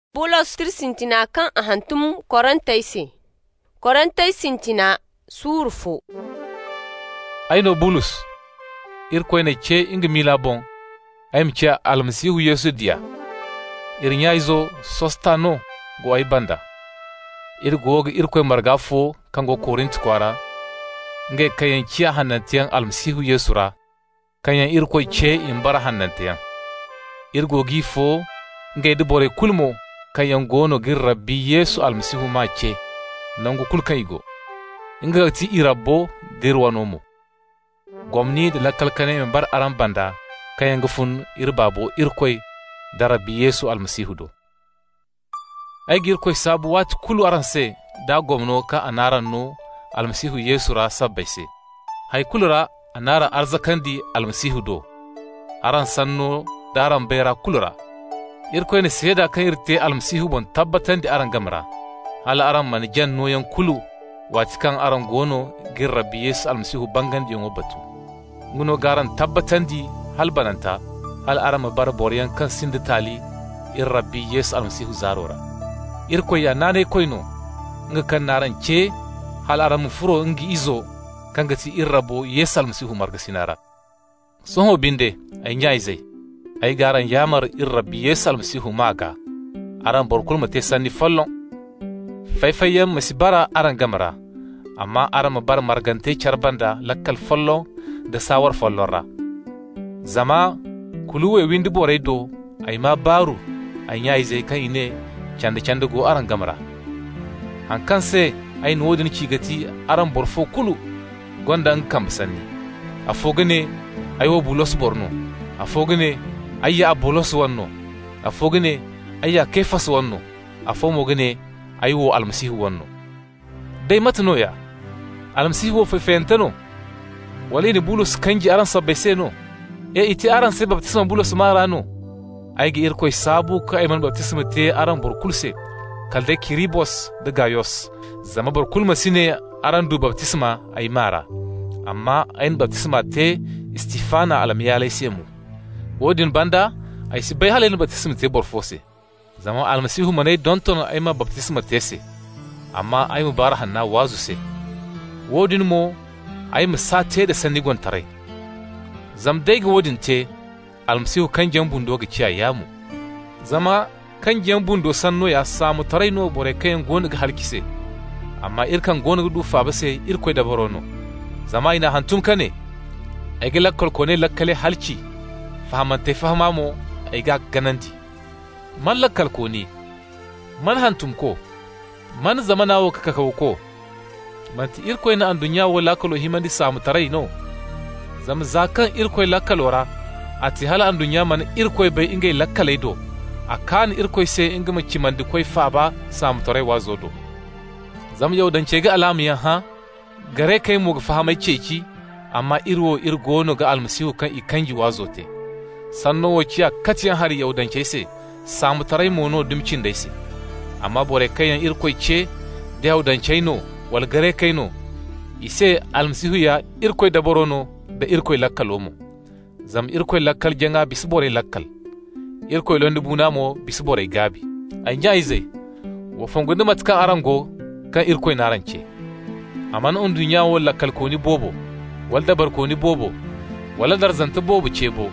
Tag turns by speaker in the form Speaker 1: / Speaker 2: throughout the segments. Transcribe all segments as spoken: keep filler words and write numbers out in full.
Speaker 1: Bulos kirsintina kan a hantum korantaisi. Korantaisi surfo.
Speaker 2: Aino Bulus irkoy ne ce inga mila bon aim ce almasihu Yesu dia irnya izo sostano go ay banda irgo irkoy marga fo kango korint kwara nge kayan ci hanantiyan almasihu Yesu ra kayan irkoy ce imbara hanantiyan irgo gi fo nge de bore kulmo kayan gono gir rabbi Yesu almasihu ma ce nango kulkan igo inga ti irabbo dirwanomo gomni da lakalkane men bar aran banda kayan gufun irbabo irkoy da rabbi Yesu almasihu do ay girkoy sabu wat kulu aran se da gomno ka anaran no almasihu Yesu ra sabbaise hay kulura anara arzakandi almasihu do aran sanno daran bera kulura irkoy ne seda kan irte almasihu bon tabbatan di aran gamra hala aran man janno yan kulu wati kan aran gono gir rabbi Yesu almasihu bangandi yon batu nguno garan tabbatandi hal bananta hal aran bar boryan kan sindi tali ir rabbi Yesu almasihu zarora ir ko ya nane koyno nga kan naran ce hal aran furo ngi izo kan gati ir rabbo Yesu almasihu marga sinara soho binde ay nyaizai ay garan yamar ir rabbi Yesu almasihu maga aran borkul mate sanni follon fayfayam masibara aran gamara amma aran bar margante charbanda lakkal follon da sawar follora zama kuluwe windi boray do ay ma baru ay nyaay zay kan ine chande chande go aran gamara hankan se ay nodin cigati aran borfo kulu gonda an kamsanni afogane ay wo bulos borno afogane ayya abulos wonno afogane ayya kefas wonno afomogane ay wo almasihu wonno dai matno ya almasihu fe fentano walini Bulus kanji aran sabbaise no e iti aran se baptisma Bulus mara no aygi irkoy sabu ka ayman baptisma te aran burkulse kalde kiribos de gayos zama burkulma sine aran du baptisma ay mara amma ayin baptisma te Istifana alamiyalai semu wodin banda ay si bay halen baptisma te borfose zama almasihu manay donton ayma baptisma te se amma ay mubarahan na wazu se wodin mo ay musate da sandigon tare zam dai ga wodin te almasihu kan jambundo ga ciya yamu zama kan jambundo sanno ya samu tare no bore kayan gonu ga halkise amma irkan gonu ga dufa ba sai irkoi da barono zama ina hantum kane ay ga lakkol kone lakkale halci fahamante fahamamo ay ga gananti man lakkal kone man hantum ko man zamanawo kaka ko manti irkoy na andunya wala kalo himandi samu tarai no zam zakan irkoy lakalora ati hala andunya man irkoy bai ingay lakalai do akan irkoy se inga maci mandi koy faba samu tarai wazo do zam yau dan ce ga alamiyan ha gare kai mu ga fahamai ceci amma irwo irgono ga almasihu kan ikanji wazo te sanno waciya katiyan har yau dan ce se samu tarai mono dumcin dai se amma bore kayan irkoy ce da yau dan ce no wal gare kaino ise almasihu ya irkoy daborono da irkoy lakkalomo zam irkoy lakkal jenga bisbore lakkal irkoy londi bunamo bisbore gabi ay nyaize wo fongonde matkan arango kan irkoy narance aman on dunya wal lakkal koni bobo wal dabar koni bobo wala darzanta bobo cebo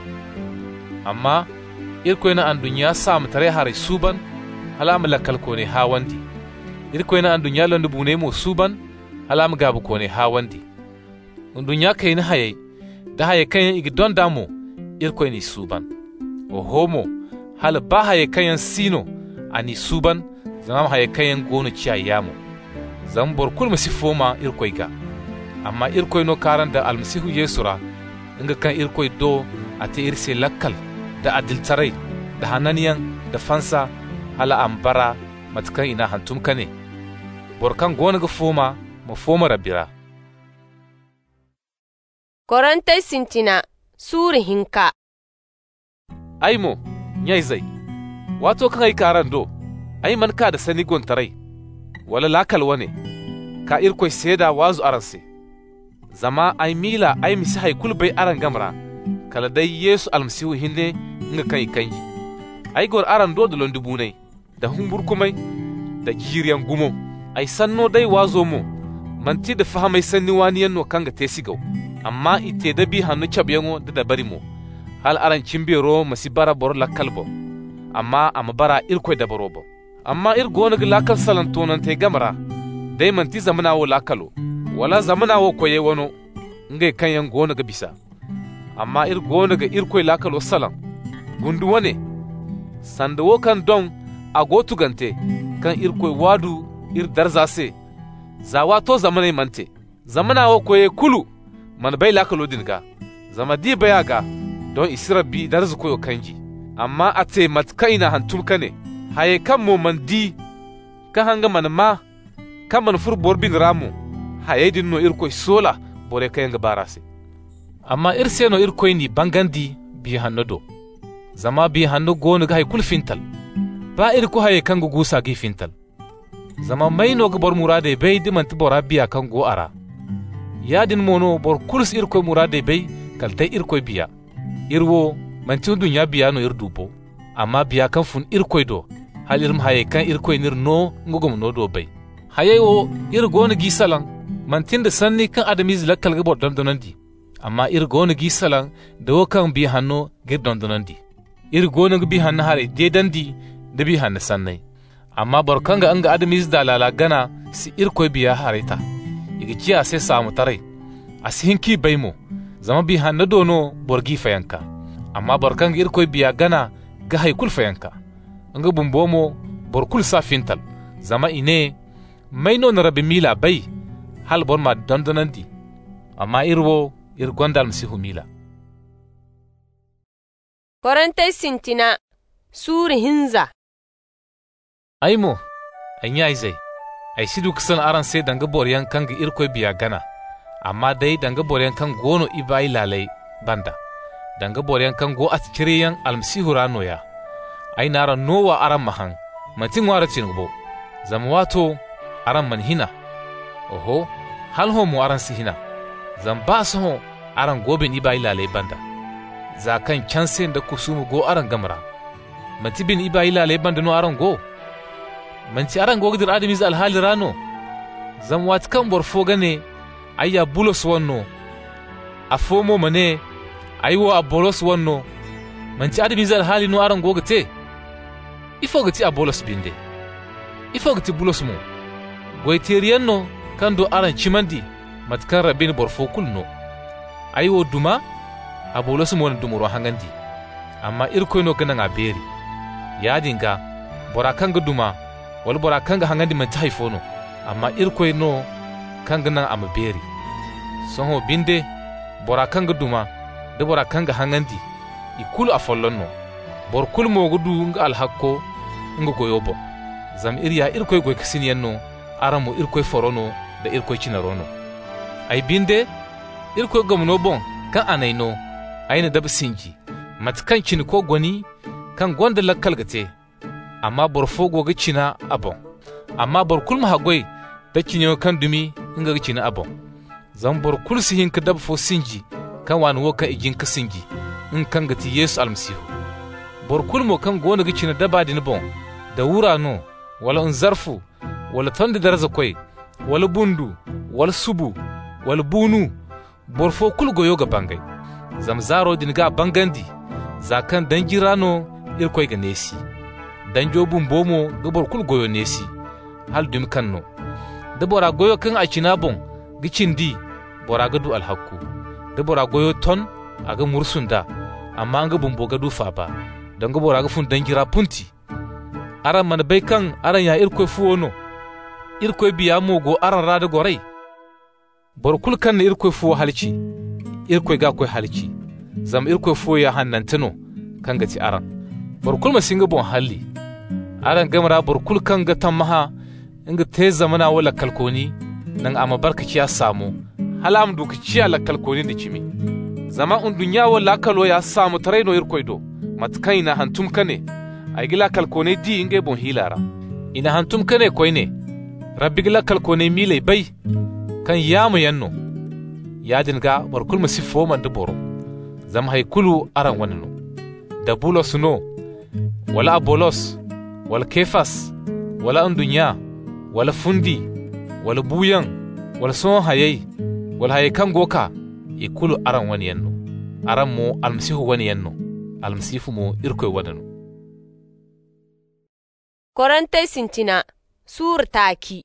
Speaker 2: amma irkoy na an dunya sam tare hare suban halam lakkal koni hawandi irkoy na andunya londi bune mo suban halam gabu kone hawandi undunya kay na haye da haye kayan igi don damo irkoy ni suban o homo hal ba haye kayan sino ani suban zama haye kayan gono ciyayamo zam borkul masifoma irkoy ga amma irkoy no karanda almasihu yesura inga kan irkoy do ate irse lakkal da adiltarai da hananiyan da fansa hala ambara matkan ina hantum kane borkan gona ga foma ma foma rabira
Speaker 1: Korantai sintina suri hinka
Speaker 2: aimo nyai zai wato kan ai karan do ai man ka da sani gon tarai wala lakal wane ka irkoi seda wazu aranse zama ai mila ai misi hay kulbai aran gamra kala dai Yesu almasihu hinde nga kan ikanji ay gor aran do do londi bunay da humbur kumai da giriyan gumo ai sanno dai wazo mu manti da fahamai sanni waniyan no kanga tesigau amma ite da bi hannu cabyango da da bari mu hal aran cimbero masibara bor lakalbo amma ama bara irkoy da barobo amma ir gona lakal salan tonan te gamara dai manti zamana wo lakalo wala zamana wo koye wono ngai kanyan gona ga bisa amma ir gona ga irkoy lakalo salan gundu wane sanda wo kan don agotu gante kan irkoy wadu ir darzase zawa to zamanai mante zamana wo koye kulu man bai lakalo dinga zama di bayaga don isira bi darzu koyo kanji amma ate matkaina hantum kane haye kan mo man di ka hanga man ma kan man fur borbin ramu haye din no irkoy sola bore kayanga barase amma irse no irkoy ni bangandi bi hannodo zama bi hanno gonu ga hay kul fintal ba irko haye kan go gusa gi fintal zama mai no ga bor murade bai di man tibora biya kan go ara yadin mono bor kurs irkoy murade bai kaltai irkoy biya irwo manti dunya biya no irdubo amma biya kan fun irkoy do hal irm haye kan irkoy nir no ngogom no do bai haye wo ir gonu gi salan mantin da sanni kan adamiz lakkal ga bor dondonandi amma ir gonu gi salan da wo kan bi hanno gir dondonandi ir gonu bi hanno hare dedandi da bi hanno sannai amma bor kan ga anga adamiz da lala gana si irkoy biya hareta igi kiya sai samu tare asihin ki baimo zama bi hanno dono borgi fayanka amma barkan irkoy biya gana ga haykul fayanka anga bumbomo borkul sa fintal zama ine maino na rabi mila bai hal bor ma dandonandi amma irwo ir gondal msihu mila
Speaker 1: Korante sintina suri hinza
Speaker 2: aimo anya izai ai sidu kusan aran sai danga boryan kanga irkoy biya gana amma dai danga boryan kan gono ibai lalai banda danga boryan kan go at kiriyan almsihu rano ya ai nara nowa aran mahan matin wara cingo zama wato aran man hina oho hal ho mu aran si hina zan ba su ho aran gobe ni bai lalai banda za kan canse da kusumu go aran gamra matibin ibai lalai banda no aran go manci aran go gidir adamiz alhali rano zan wat kan borfo gane ayya bulos wonno a fomo mane aywo a bolos wonno manci adamiz alhali no aran go gate ifo gati a bolos binde ifo gati bulos mu goiteriyanno kando aran chimandi matkan rabin borfo kulno aywo duma a bolos mu won dumuro hangandi amma irko no ganan a beri yadinga bora kanga duma wal bora kanga hangandi man taifono amma irko no kanga nan am beri soho binde bora kanga duma de bora kanga hangandi ikulu a follonno bor kul mo gudu nga al hakko nga goyobo zam iriya irko goy kasiniyanno aramo irko forono da irko cinarono ay binde irko gamno bon kan anayno ayna dab sinji matkan cin ko goni kan gonda lakkal gate amma bor fogo ga cina abon amma bor kulma hagoy da cinyo kan dumi inga ga cina abon zam bor kul sihin ka dab fo sinji kan wani wo ka igin ka sinji in kan gati yesu almasihu bor kulmo kan gona ga cina daba din bon da wura no wala un zarfu wala tonde daraza koy wala bundu wala subu wala bunu bor fo kul goyo ga bangay zam zaro din ga bangandi zakan danjirano irkoy ga nesi danjo bumbomo ga bor kul goyo nesi hal dum kanno da bora goyo kan a cina bon gicindi bora ga du alhakku da bora goyo ton aga mursunda amma anga bumbo ga du fa ba dan ga bora ga fun dangira punti aran man bai kan aran ya irkoy fuwono irkoy biya mogo aran rada gorai bor kul kan irkoy fuwo halci irkoy ga koy halci zam irkoy fuwo ya hannantano kan ga ci aran bor kul masinga bon halli aran gamra bor kul kan ga tamaha inga te zamana wala kalkoni nan ama barkaci ya samu halam du kici ala kalkoni da cimi zama un dunya wala kalo ya samu tarayno irkoy do matkaina hantum kane ay gila kalkoni di inge bon hilara ina hantum kane koy ne rabbi gila kalkoni milai bai kan yamu yanno yadin ga bor kul masifo man da boro zama hay kulu aran wanno da bulos no wala abolos wala kefas wala an dunya wala fundi wala buyan wala son hayai wala hayai kan goka ikulu aran wani yanno aran mo almasihu wani yanno almasihu mo irkoy wadano.
Speaker 1: Korantay sintina sur taki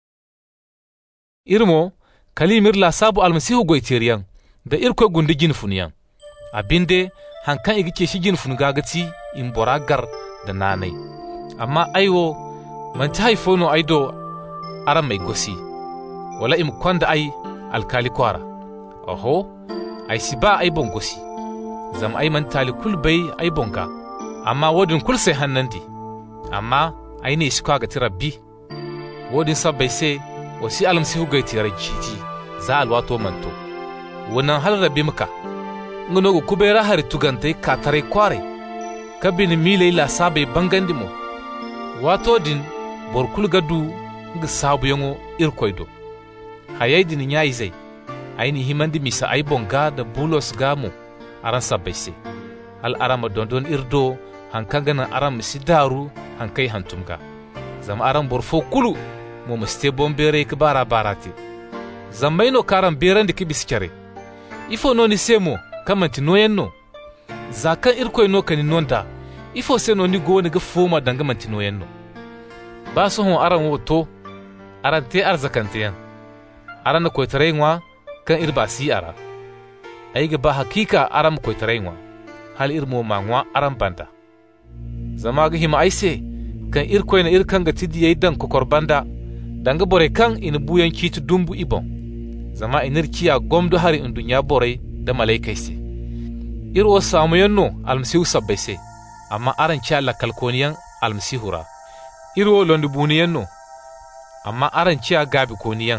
Speaker 2: irmo kalimir la sabu almasihu goiteriyan da irkoy gundi jinfuniyan abinde hankan igice shi jinfun gagati in boragar da nanai amma aiwo man ta haifono aido aran mai gosi wala im kwanda ai alkali kwara oho ai si ba ai bon gosi zam ai man tali kulbai ai bonga amma wodin kulsai hannandi amma ai ne shi kwaga tirabbi wodin sabbai sai wasi almasihu gaitiyar jiji za alwato manto wannan hal rabbi muka ngono go kubera hari tugantai katare kware kabin milai la sabai bangandimo wato din borkul gadu ga sabu yango irkoido hayai din yayi zai aini himandi misa ai bonga da bulos gamu aran sabbaise al arama dondon irdo hankanga na aram sidaru hankai hantumga zama aran borfo kulu mo muste bombere ke bara barate zamaino karam berandi ke biskare ifo noni semo kamanti noyenno zakan irkoy no kani nonda ifo seno ni go ne ga foma danga manti noyenno ba so hon aran woto aran te arzakantiyan aran ko tarewa kan irba si ara ai ga ba hakika aran ko tarewa hal irmo mangwa aran banda zama ga hima aise kan irkoy na irkan ga tidiye dan kokor banda danga bore kan in buyan kitu dumbu ibon zama inirkiya gomdo hari in dunya bore da malaikai se irwo samu yanno almasihu sabbaise amma aran ci Allah kalkoniyan almasihura irwo londu buniyanno amma aran ci gabi koniyan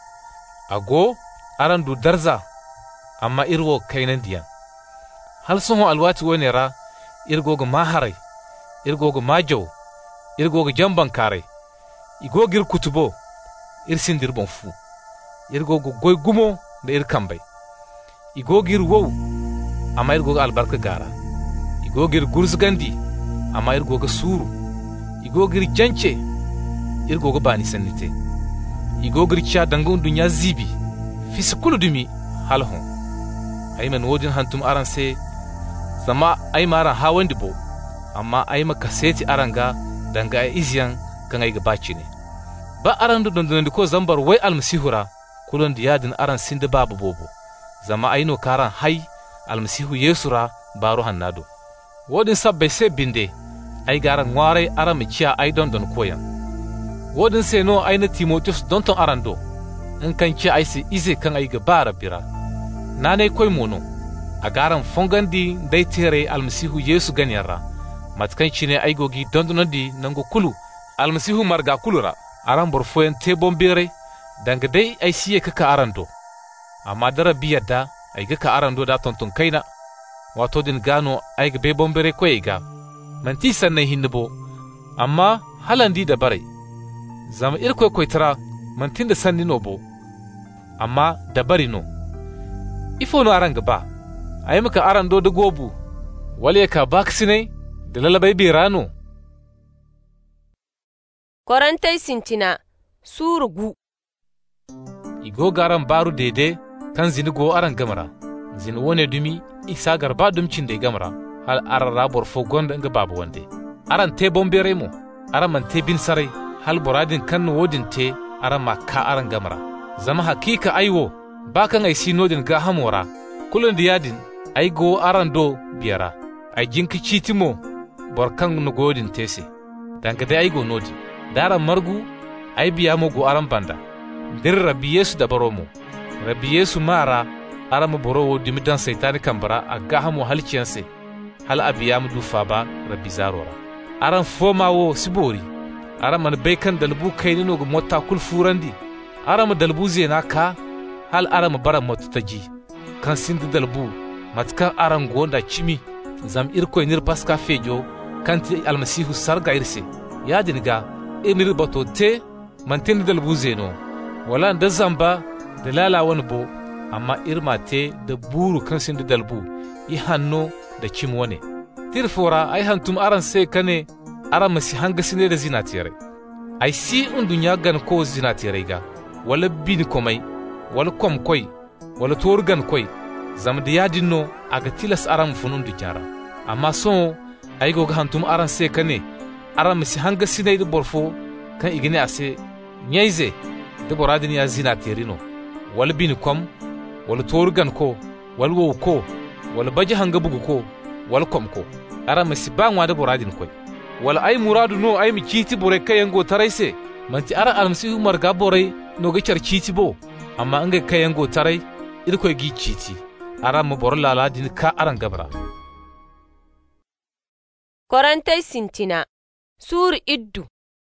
Speaker 2: ago aran du darza amma irwo kainan diyan hal sun alwati wone ra irgogo maharai irgogo majo irgogo jamban kare igogir kutubo irsindir bon fu irgogo goy gumo da irkambay igogir wow amma irgogo albarka gara igogir gurzgandi amma irgogo suru igogir jance irgogo bani sannite igogir cha dangon dunya zibi fiskulu dumi halhon ayman wodin hantum aran se zama ay maran hawandi bo amma ay makaseti aranga danga iziyan kan ay gabaci ne ba aran do don ko zambar wai almasihura kulon da yadin aran sinde babu bobo zama ayno karan hay almasihu yesura baro hannado wodin sabbe se binde ay garan ware aran mi ciya ay don don koyan wodin se no ayna timotheus don ton aran do in kan ci ay se ize kan ay gabara bira nane koy mono a garan fongandi dai tere almasihu yesu ganyarra matkan ci ne ay gogi don don di nango kulu almasihu marga kulura aran borfoyen te bombere danga dai ay siye kaka arando amma dara biyadda ay ga ka arando da tontun kaina wato din gano ay ga be bombere ko ga manti sannan hinbo amma halandi da bare zama irko ko tara mantin da sanni no bo amma da bari no ifo no aran gaba ay muka arando da gobu wale ka baksine da lalabai birano.
Speaker 1: Korantay sintina surugu
Speaker 2: igo garan baru dede kan zini go aran gamara zini wone dumi isa garba dumcin de gamara hal arara borfo gonda nga babu wande aran te bombere mo aran man te bin sarai hal boradin kan wodin te aran ma ka aran gamara zama hakika aiwo bakan ai sinodin ga hamora kulun diyadin ai go aran do biyara ai jinki citimo borkan no godin tese danga dai ai go nodi daran margu ai biya mo go aran banda dir rabbi yesu da baromo rabbi yesu mara arama borowo dimidan saitani kambara a gahamo halciyanse hal abiya mu dufa ba rabbi zarora aran foma wo sibori aran man baikan dalbu kaini no go motta kul furandi aran dalbu zena ka hal aran bara mottaji kan sindi dalbu matka aran gonda chimi zam irko nir paska fejo kanti almasihu sarga irse ya dinga emir bato te mantin dalbu zeno wala da zamba da lalawan bo amma irma te da buru kan sindi dalbu i hanno da cimone tirfora ai hantum aran sai kane aran masi hanga sine da zinatirai ai si undunya gan ko zinatirai ga wala bin komai wala kom koi wala torgan koi zam da yadin no aga tilas aran funun du kyara amma so ai go ga hantum aran se kane aran masi hanga sine da borfo kan igine ase nyaize da boradin ya zinatirai no wala bin kom wala torgan ko wala wo ko wala baji hanga bugu ko wala kom ko aran masi banwa da boradin koi wala ai muradu no ai mi kiti bore kayango taraise manti ara almasihu marga bore no ga char kiti bo amma an ga kayango tarai irko gi kiti ara mu bor lala din ka aran gabra
Speaker 1: Korante sintina sur iddu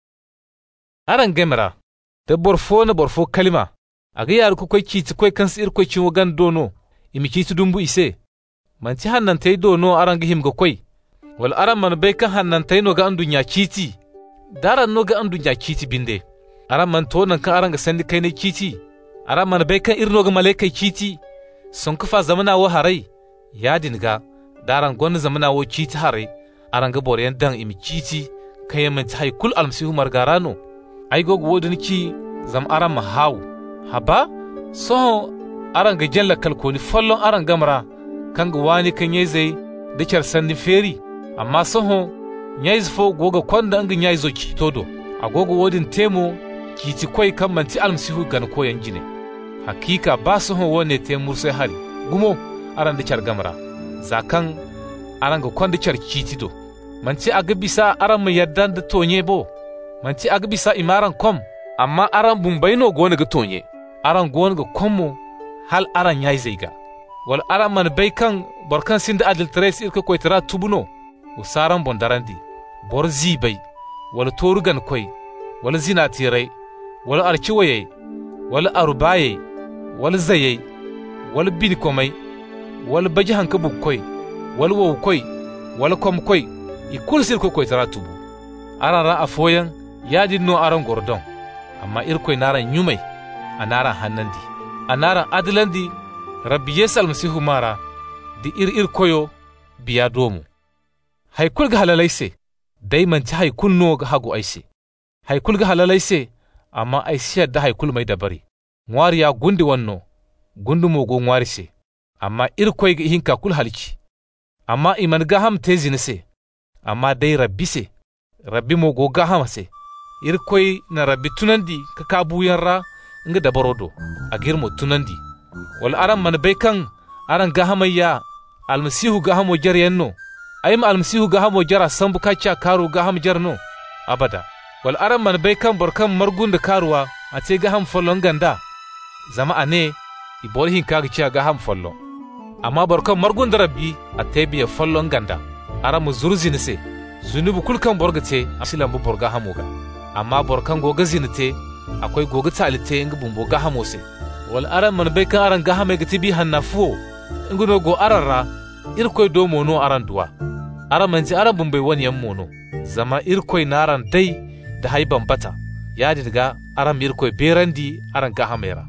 Speaker 2: aran gamra da borfo na borfo kalima aga yar ku koi kiti koi kan sir koi cin wagan dono imi kiti dumbu ise manti hannan tay dono aran ga himga koi wal aran man bai kan hannan tay no ga andunya kiti daran no ga andunya kiti binde aran man to nan kan aran ga sandi kai ne kiti aran man bai kan irno ga malaikai kiti sun kufa zamana wo harai ya dinga daran gon zamana wo kiti harai aran ga boriyan dan imi kiti kai man tai kul almsihu margarano ai gogo wodin ki zam aran ma hawu haba so aran ga jalla kalkoni follon aran gamra kan ga wani kan yezai da kyar sandi feri amma soho nyaiz fo goga kwanda anga nyaizo ki todo agogo wodin temo kiti koi kan manti almsihu gan koyan jine hakika ba soho wone temur sai hari gumo aran da kyar gamra zakan aran ga kwanda kyar kiti do manti aga bisa aran mu yaddan da tonye bo manti aga bisa imaran kom amma aran bumbaino gona ga tonye aran gona ga kommo hal aran yaizai ga wal aran man bai kan barkan sinda adil tres irka koitara tubuno usaran bondarandi bor zibai wala torugan koi wala zinatirai wala arkiwaye wala arubaye wala zaye wala binikomai wala baji hanka bukkoi wala wow koi wala kom koi ikul sir ko koitara tubu aran ra afoyan yadin no aran gordon amma irkoi naran nyumai anaran hannandi anaran adilandi rabbi yesal masihu mara di ir ir koyo biya domu haikul ga halalaise dai manci haikul no ga hagu aise haikul ga halalaise amma aisiyar da haikul mai dabari ngwariya gundi wanno gundu mogo ngwarise amma irkoi ga hinka kul halki amma iman ga ham tezi nise amma dai rabbi se rabbi mogo ga ham se irkoi na rabbi tunandi ka kabuyan ra nga dabarodo a girmo tunandi wal aran man bai kan aran ga hamayya almasihu ga hamo jar yanno ayim almasihu ga hamo jara sambu kacha karu ga ham jarno abada wal aran man bai kan barkan margun da karuwa a ce ga ham follon ganda zama ane ibol hin kaga ci ga ham follon amma barkan margun da rabbi a tebiya follon ganda aran mu zurzi ne se zunubu kulkan borgate asilan bu borga hamo ga amma barkan goga zinite akwai goga talite inga bumbo ga hamo se wal aran man bai kan aran ga hame ga tibi hannafuo inguno go ararra irkoi do mono aran duwa aran manji aran bumbai wani yan mono zama irkoi naran dai da haiban bata ya diga aran irkoi berandi aran ga hamera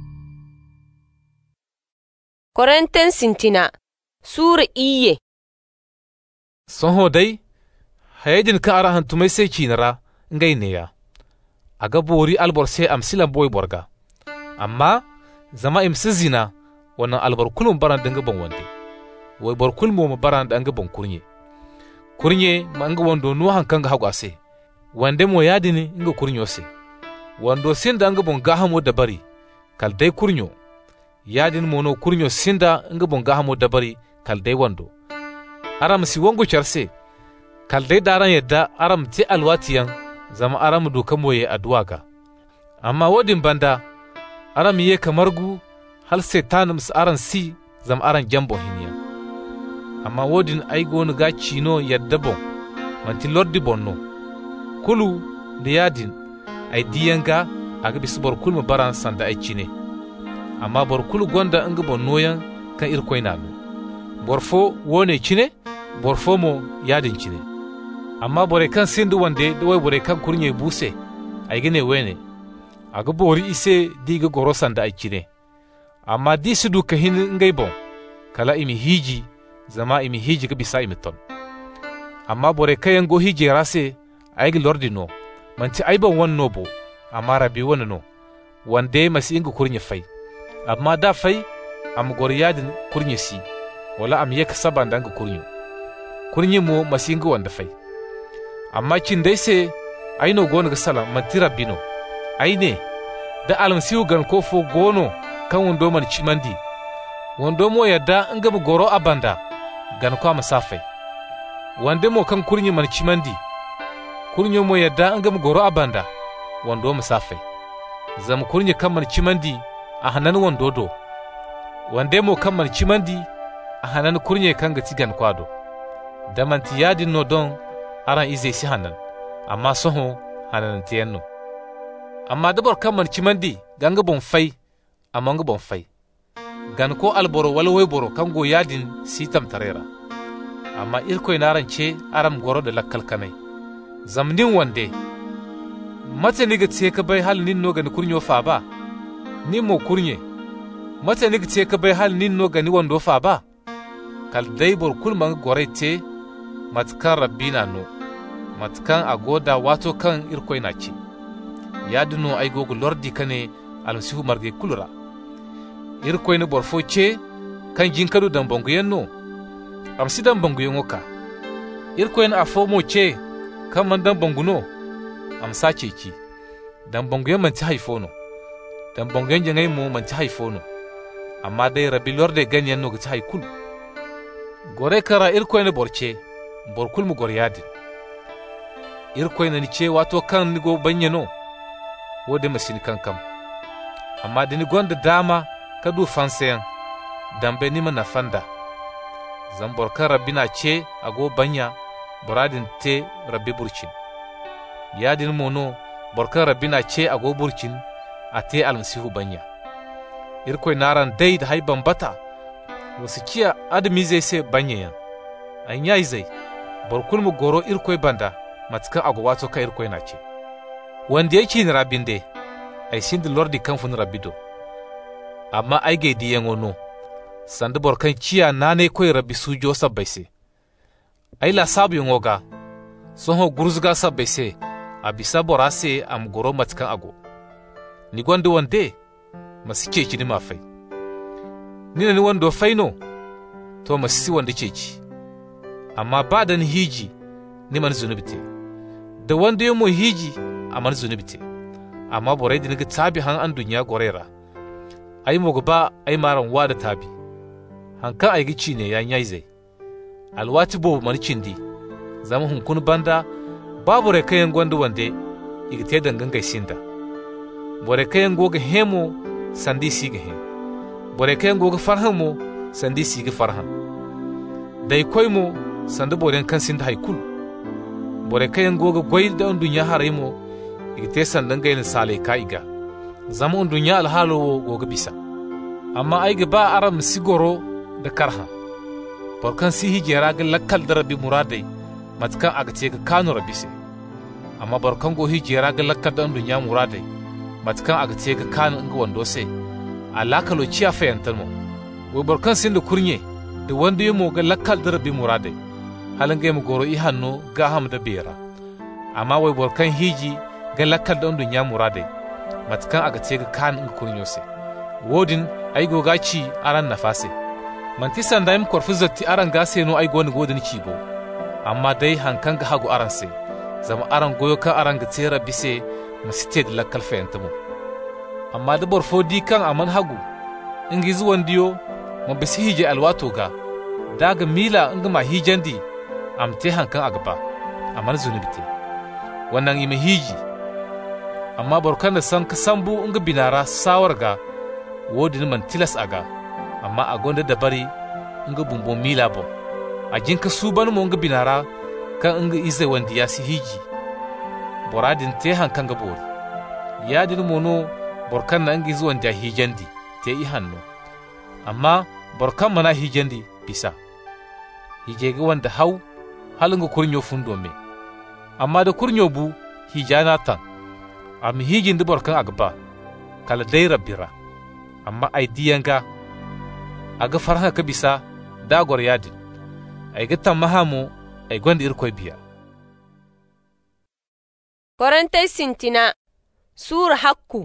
Speaker 1: Korinten sintina sura iye
Speaker 2: sonho dai hayedin ka aran hantumai sai kinara ngai ne ya aga bori albor sai amsilan boy borga amma zama imsizina wannan albarkulun baran danga ban wande wai barkul mo baran danga ban kurnye kurnye ma anga wando no hankan ga hagwase wande mo yadini inga kurnyo se wando sinda anga bon gahamo da bari kal dai kurnyo yadin mo no kurnyo sinda inga bon gahamo da bari kal dai wando aram si wango charse kal dai daran yadda aram ti alwatiyan zama aram doka moye adwaga amma wodin banda aram ye kamargu hal setanum su aran si zam aran jambo hiniya amma wodin ai gonu ga cino yadda bon manti lordi bonno kulu da yadin ai diyanga aga bisu bor kulmu baran sanda ai cine amma bor kulu gonda anga bonnoyan kan irkoy nanu borfo wone cine borfo mo yadin cine amma bore kan sindu wande da wai bore kan kurnye buse ai gine wene aga bori ise diga goro sanda ai cine amma di su duka hin ngai bon kala imi hiji zama imi hiji ga bisa imi ton amma bore kayan go hiji rase ay gi lordi no manti ay ban wanno bo amma rabbi wani no wande masi inga kurnye fai amma da fai am gor yadin kurnye si wala am yeka saban danga kurnyo kurnye mo masi inga wanda fai amma kin dai se ay no gonu ga salam manti rabbi no ay ne da almasiu gan ko fo gono kan wando man cimandi wando mo yadda inga bu goro abanda gan ko masafai wande mo kan kurnye man cimandi kurnye mo yadda inga bu goro abanda wando masafai zam kurnye kan man cimandi a hanan wando do wande mo kan man cimandi a hanan kurnye kan ga tigan kwado da man tiyadi no don aran ize si hanan amma soho hanan tiyanno amma dabar kan man cimandi ganga bon fai amma ga bon fai gan ko alboro wala way boro kan go yadin sitam tarera amma irko inaran ce aram goro da lakkal kanai zamnin wande mata ni gitse ka bai hal nin no gani kurnyo fa ba ni mo kurnye mata ni gitse ka bai hal nin no gani wando fa ba kal dai bor kul man gore te matkan rabbina no matkan agoda wato kan irko ina ce yaduno ay gogo lordi kane almasihu marge kulura irko ina borfo ce kan jinkadu dan bonguyen no am sidan bonguyen oka irko ina afo mo ce kan man dan bonguno am sace ki dan bonguyen man ci haifono dan bonguyen jangai mo man ci haifono amma dai rabbi lorde ganyen no ga ci haikul gore kara irko ina borce borkul mu gor yadin irko ina ni ce wato kan ni go banyano wode masini kankam amma dini gonda dama kadu fansayan dambe nima na fanda zan borkan rabbi na ce ago banya boradin te rabbi burcin yadin mono borkan rabbi na ce ago burcin a te almasihu banya irkoi naran dai da haiban bata wasu kiya adami zai sai banya yan an yayi zai borkul mu goro irkoi banda matukan ago wato ka irkoi na ce wanda yake ni rabin dai ai sin da lordi kan fun rabido amma ai ga di yango no sandu borkan ciya nane koy rabbi sujo sabbaise ai la sabu yongoga son ho gurzuga sabbaise abisa borase am goro matkan ago ni gondo wande masike ki ni mafai ni ne wando faino to masisi wanda ceci amma ba da ni hiji ni man zunubite da wanda yemo hiji amar zunubite amma borai da niga tabi han an dunya gorera ai mogo ba ai maran wada tabi hankan ai gici ne yan yayi zai alwati bo marcin di zama hunkun banda babu re kayan gwandu wande igite dangan gaisinda bore kayan goga hemo sandi siga he bore kayan goga farhan mo sandi siga farhan dai koy mo sandi boren kan sinda haikul bore kayan goga goy da dunya harimo igite sandan gayin sale ka iga zama on dunya alhalo goga bisa amma ai ga ba aram sigoro da karha barkan si hijera ga lakkal da rabbi muradai matkan aga ce ga kanu rabbi se amma barkan go hijera ga lakkal da dunya muradai matkan aga ce ga kanu ga wando se alaka lo ciya fayantar mo go barkan sin da kurnye da wanda yemo ga lakkal da rabbi muradai halin ga mu goro i hanno ga ham da bera amma wai barkan hiji ga lakkal da dunya muradai matkan aga ce ga kanu ga kurnyo se wodin ai go gaci aran nafase manti sanda im korfu zatti aran gase no ai goni godin cibo amma dai hankan ga hagu aran se zama aran goyo kan aran ga tsera bise masite da lakkal fayantamo amma da borfo di kan aman hagu ingi zuwan diyo mo bisi hije alwato ga daga mila inga ma hijandi amte hankan agaba aman zunubite wannan ima hiji amma borkan da san kasambu inga binara sawar ga wodin man tilas aga amma a gonda da bari nga bumbo mila bo a jinka suban mo nga binara kan nga ize wandi ya si hiji boradin te hankan ga bori yadin mono borkan na nga zuwan da hijandi te i hanno amma borkan mana hijandi bisa hije ga wanda hau halin ga kurnyo fundo me amma da kurnyo bu hijana tan am hijin da borkan agba kala dai rabbira amma ai diyanga aga farha ka bisa dagor yadin ai ga tamma hamo ai gonda irkoy biya
Speaker 1: Korintey sintina Sura hakku.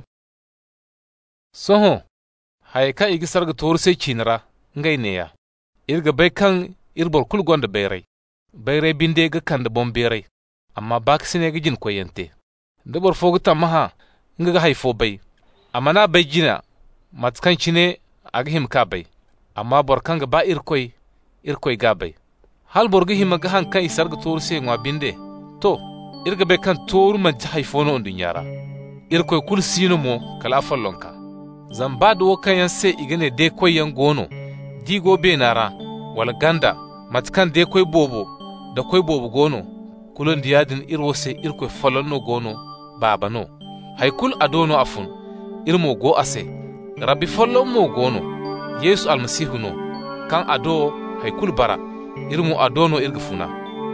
Speaker 2: Soho, hay ka igi sarga tor sai cinara, ngai neya. Irga bai kan irbor kul gonda bayrai. Bayrai binde ga kan da bon bayrai. Amma bak sine ga jin koyente. Da bor fogu tamaha, nga ga haifo bai. Amma na bai jina, matkan cine aga him ka bai. Amma bor kan ga ba irkoi, irkoi ga bai. Hal bor ga hima ga han kan isarga tor sai ngwa binde. To, irga bai kan tor man ta haifo no ndun yara. Irkoi kul sino mo kala fallonka. Zamba da wakan yan sai igane de koy yan gono. Digo be nara wala ganda matkan de koy bobo da koy bobo gono. Kulon diyadin irwo sai irkoi fallonno gono baba no. Haikul adono afun irmo go ase. Rabbi fallon mo gono. Yesu almasihu no kan ado haikul bara irmo adono irgufuna.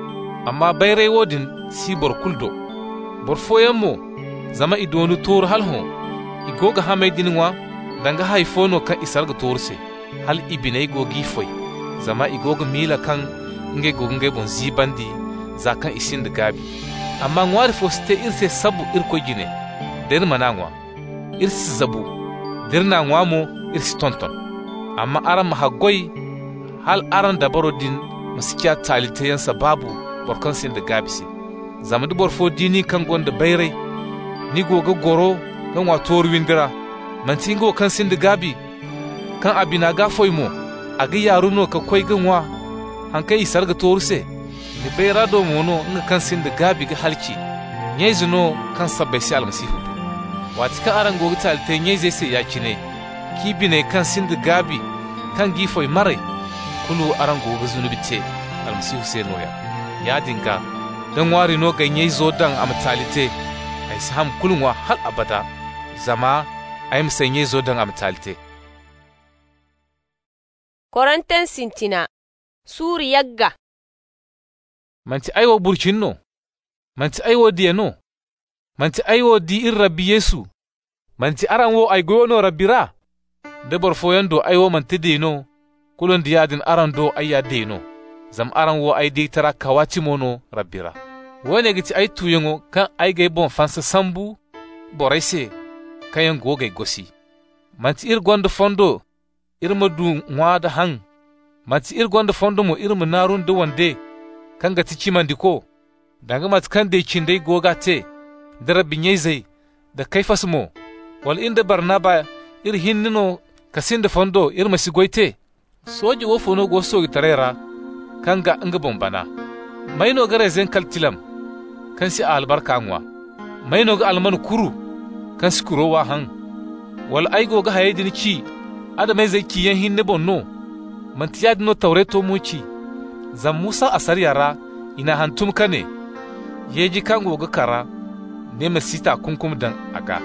Speaker 2: Amma bayrai wodin si bor kuldo. Bor foyan mo zama idonu tor halho igoga hamaydinwa danga haifono kan isarga torse hal ibinai gogi foi zama igoga mila kan nge gognge bon zibandi za kan isin da gabi amma ngwari foste irse sabu irko gine der manangwa irsi zabu der na ngwamo irsi tonton amma aran mahagoy hal aran da barodin maskiya talite yan sababu borkan sin da gabisi zama du borfo dini kan gonda bayrai ni goga goro kan wato windira mantingo kan sin da gabi kan abina ga foimo aga yaruno ka koi ganwa hankai sarga torse ni bayra do mono nga kan sin da gabi ga halki nyezuno kan sabbai sai almasihu wati ka aran goga talte nyeze sai ya kine kibine kan sin da gabi kan gifoi mare kulu aran goga zunubite almasihu sai noya ya dinga dan wari no ga nyezo dan amtalite ai sam kulunwa hal abada zama ai musanye zo dan amtalte.
Speaker 1: Korinten sintina Suri yagga.
Speaker 2: Manti aiwo burcinno. Manti aiwo dieno. Manti aiwo di in rabbi Yesu. Manti aran wo ai goyono rabbira. Debar foyando aiwo manti deno. Kulon diyadin aran do ayya deno. Zam aran wo ai di tara kawaci mono rabbira. Wone giti ai tuyengo kan ai gai bon fansa sambu boraise kayan gogai gosi. Manti ir gonda fondo irma du ngwada hang. Manti ir gonda fondo mo irma narun da wande kan gati cimandiko. Danga mat kan de cindai goga te da rabbi nyezai da kaifas mo wal inda barnaba ir hinnino kasin da fondo irma sigoite. Soji wo fono go so gitarera kan ga nga bombana. Maino gare zen kaltilam kan si albarka ngwa maino ga alman kuru kan si kuro wa han wal aigo ga hayedin ci ada mai zai kiyan hinne bonno man tiyad no tawreto muci zam Musa asar yara ina hantum kane yeji kan go ga kara ne masita kunkum dan aga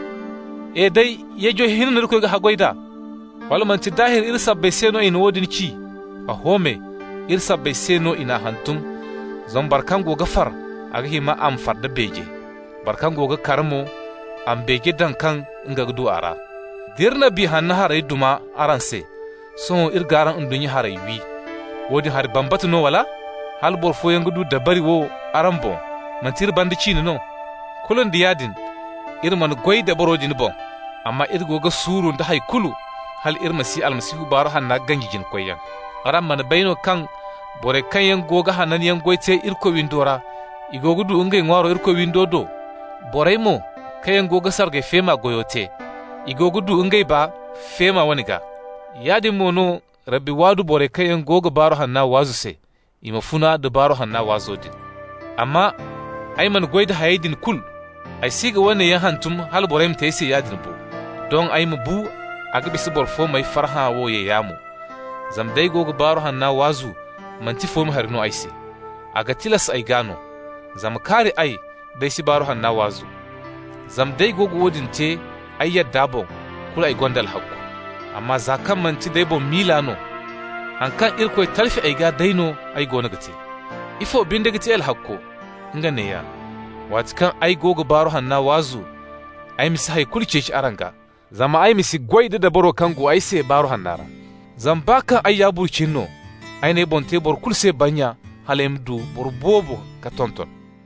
Speaker 2: e dai yejo hinne ko ga hagoida wal man ti dahir irsa bai seno ina wodin ci a home irsa bai seno ina hantum zan barkan go ga far aga hima am farda beje barkan goga karmo am bege dan kan nga gudu ara dirna bi hanna harai duma aranse so irgaran undunyi harai wi wodi har bambatu no wala hal bor fo yangudu da bari wo arambo mantir bandi chini no kulun diyadin irman goy da borojin bon amma irgoga suru da hay kulu hal irmasi almasihu bar hanna ganjijin koyan aram man bayno kan bore kayen goga hanan yan goyte irko windora igogudu unge ngwaro irko windodo boraymo kayen goga sarge fema goyote igogudu unge ba fema waniga yadi mono rabbi wadu bore kayen goga baro hanna wazuse ima funa da baro hanna wazodin amma ayman goyda hayidin kul ay siga wane ya hantum hal borem tayse yadin bu don aymu bu aga bisi bor fo mai farha wo ye yamu zamdai goga baro hanna wazu manti fo mu harno ayse aga tilas ay gano zam kare ai bai si baro hanna wazu zam dai gogo wodin te ai yadda bon kula ai gondal hakku amma zakan manti dai bon milano hankan irko talfi ai ga daino ai gona gate ifo binde gate el hakku ngane ya watkan ai gogo baro hanna wazu ai misi hay kulce shi aranga zama ai misi goide da baro kango ai se baro hannara zam baka ai ya burcinno ai ne bon te bor kulse banya halemdu bor bobo ka tonton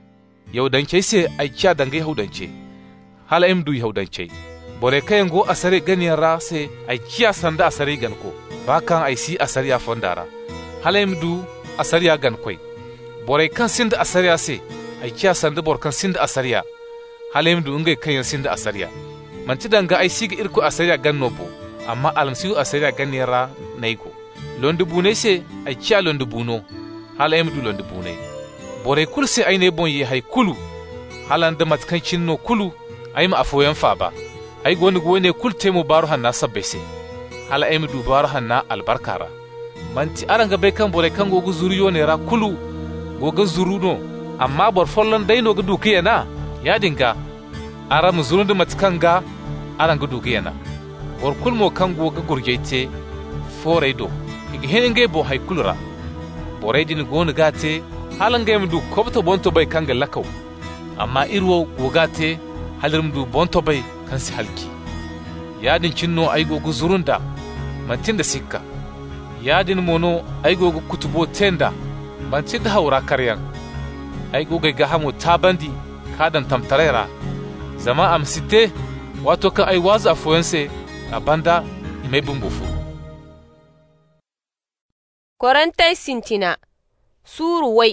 Speaker 2: Yahudance se ai kya danga Yahudance hala im du Yahudance bore kayan go asare ganiyar ra se ai kya sanda asare gan ko bakan ai si asare ya fondara hala im du asare ya gan koi bore kan sinda asare ya se ai kya sanda bor kan sinda asare ya hala im du ngai kayan sinda asare ya manti danga ai siga irko asare ya gan nobo amma alamsiu asare ya ganiyar ra naiko londu bune se ai kya londu buno hala im du londu bune bore kul se ai ne bon yi hay kulu halan da matkancin no kulu ai ma afoyan fa ba ai goni gone kul temo baro hanna sabbe se hala ai mu du baro hanna albarkara manti aranga be kan bore kan gogu zuriyo ne ra kulu goga zuru no amma bor follon dai no gudu kiyana ya dinga ara mu zurun da matkanga aranga du kiyana bor kul mo kan goga gurjeite foreido igi henenge bo hay kulura bore din goni gate halanga mu du kobto bonto bay kanga lakaw amma irwo gogate halir du bonto bay kansi halki yadin cinno ay gogu zurunda mantinda sikka yadin mono ay gogu kutubo tenda mantinda hawra karyan ay gogu ga hamu tabandi kadan tamtarera zama am site wato ka ay waza foyense abanda imay bumbufu
Speaker 1: Korantai sintina suru wai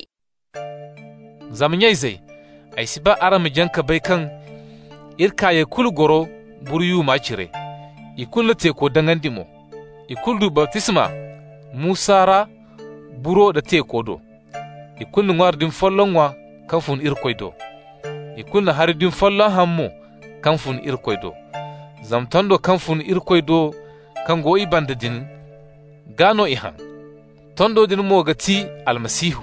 Speaker 2: zamanyai zai ai siba aram janka bai kan irka ya kul goro buriyu ma cire ikul te ko dangandimo ikul du baptisma musara buro da te kodo ikul ngwar din follonwa kan fun irkoido ikul na har din follon hammo kan fun irkoido zamtando kan fun irkoido kan go ibanda din gano ihan tondo din mo gati almasihu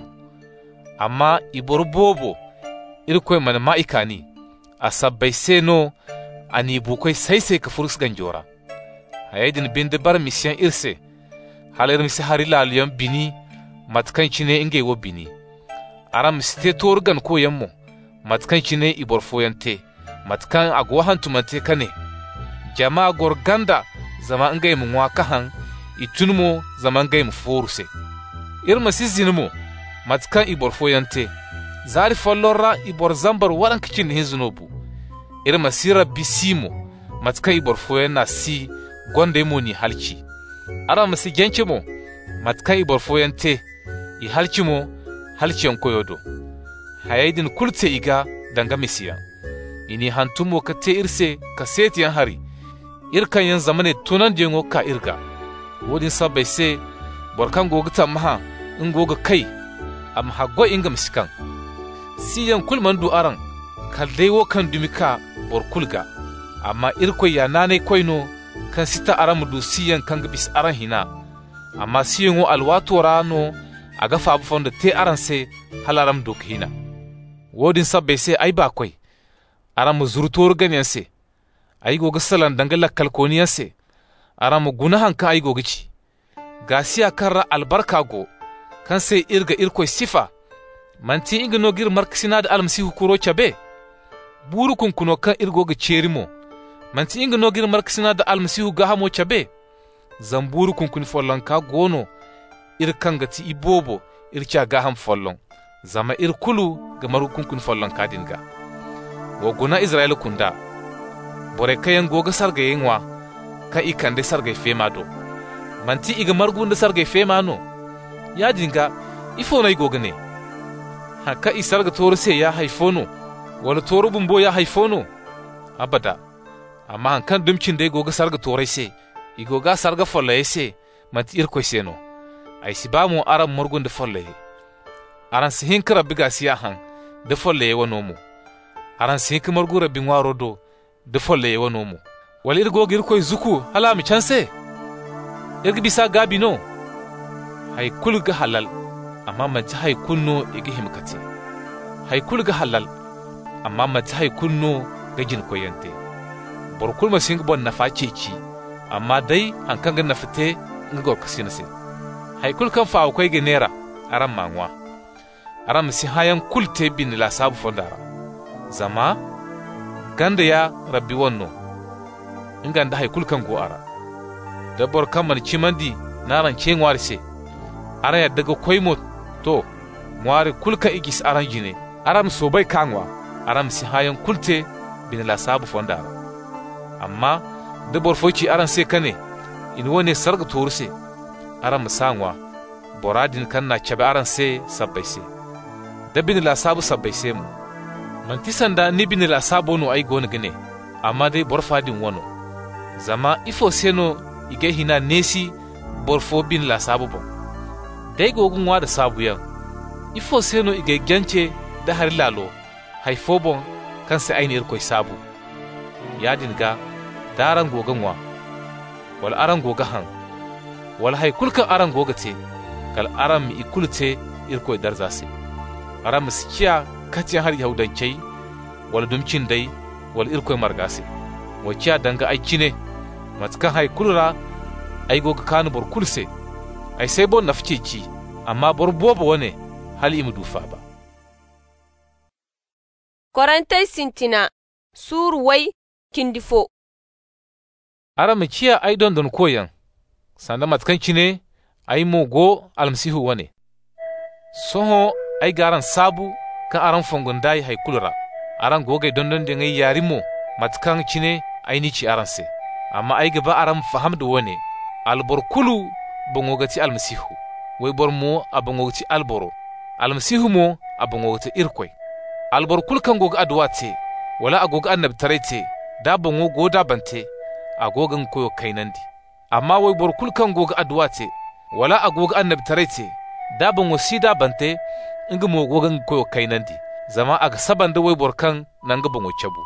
Speaker 2: amma ibor bobo irkoy man ma'ikani a sabbai seno ani bukoy sai sai ka furus ganjora hayedin binde bar mission irse halir misi hari laliyan bini matkan cine inge wo bini aram ste torgan ko yammo matkan cine ibor foyante matkan agwa hantumante kane jama'a gorganda zama inge mu waka han itunmo zaman ge mu foruse irma sizinmo matkan ibor foyante zari follorra ibor zambar waran kicin hinzunobu irma sira bisimo matkan ibor foyana si gonde mo ni halci ara masi genche mo matkan ibor foyante i halci mo halci on koyodo hayedin kurte iga danga misiya ini hantumo ka te irse ka setiyan hari irkan yan zamane tunan jengo ka irga wodin sabbai se borkan gogita maha in goga kai am haggo inga misikan siyan kulman du aran kaldai wo kan dumika bor kulga amma irko ya nane koino kan sita aram du siyan kan bis aran hina amma siyan wo alwato rano aga fa abu fonda te aran se halaram dok hina wodin sabbai se ai ba koi aram zurtor ganyan se ai goga salan dangala kalkoniyan se aram gunahan ka ai gogici gasiya karra albarka go kan sai irga irko sifa manti inga no gir marksina da almasihu kuro chabe buru kun kuno kan irgo ga cherimo manti inga no gir marksina da almasihu ga hamo chabe zamburu kun kun follon ka gono ir kan ga ti ibobo ir cha ga ham follon zama ir kulu ga maru kun kun follon ka dinga wo guna israel kunda bore kayan goga sarga yenwa ka ikande sarga fema do manti iga margunda sarga fema no ya dinga ifo na igoga ne haka isar ga toro sai ya haifono wala toro bumbo ya haifono abada amma hankan dumcin da igoga sarga torai sai igoga sarga follaye sai manti irko seno ai si ba mu aran murgun da follaye aran sihin kara biga siya han da follaye wano mu aran sihin kamar gura bin waro do da follaye wano mu wala irgoga irko zuku hala mi chanse irgi bisa gabi no hay kulga halal amma mace hay kunno igi himkati hay kulga halal amma mace hay kunno gajin koyante borkul masing bon nafa ceci amma dai an kan ganna fite ngor kasina se hay kul kan fa akwai genera aran manwa aran si hayan kulte bin la sabu fondara zama ganda ya rabbi wonno inganda hay kul kan go ara da bor kan man cimandi naran cengwar se ara ya daga koimo to mwari kulka igis aran jine aram sobai kanwa aram si hayan kulte bin la sabu fondara amma da borfoci aran se kane in wone sarga torse aram sanwa boradin kan na chabe aran se sabbai se da bin la sabu sabbai se mu man tisanda ni bin la sabu no ai gona gane amma dai borfadin wono zama ifo seno ige hina nesi borfo bin la sabu bon dai gogun wa da sabu yan ifo seno ige gyance da har lalo haifo bon kan sai ainihir koy sabu yadin ga daran gogan wa wal aran goga han wal hay kulka aran goga te kal aran mi ikulte irkoy darzase aran miskiya kace har yahudancai wal dumcin dai wal irkoy margase waciya danga aiki ne matkan hay kulra ai goga kanu bor kulse ai sai bon nafce ci amma bor bobo wane hal imu dufa ba
Speaker 1: Korintai sintina sur wai kindifo
Speaker 2: ara mu ciya ai don don koyan sanda matkanci ne ai mogo almasihu wane soho ai garan sabu kan aran fongon dai hay kulra aran gogai don don de ngai yarimo matkan cine ai ni ci aran se amma ai gaba aran faham da wane albor kulu bongogati almasihu wai bor mo abongogati alboro almasihu mo abongogati irkoy albor kul kan goga adwate wala agoga annab tarete da bongo goda bante agogan koyo kainandi amma wai bor kul kan goga adwate wala agoga annab tarete da bongo sida bante inga mo gogan koyo kainandi zama aga saban da wai bor kan nanga bongo chabu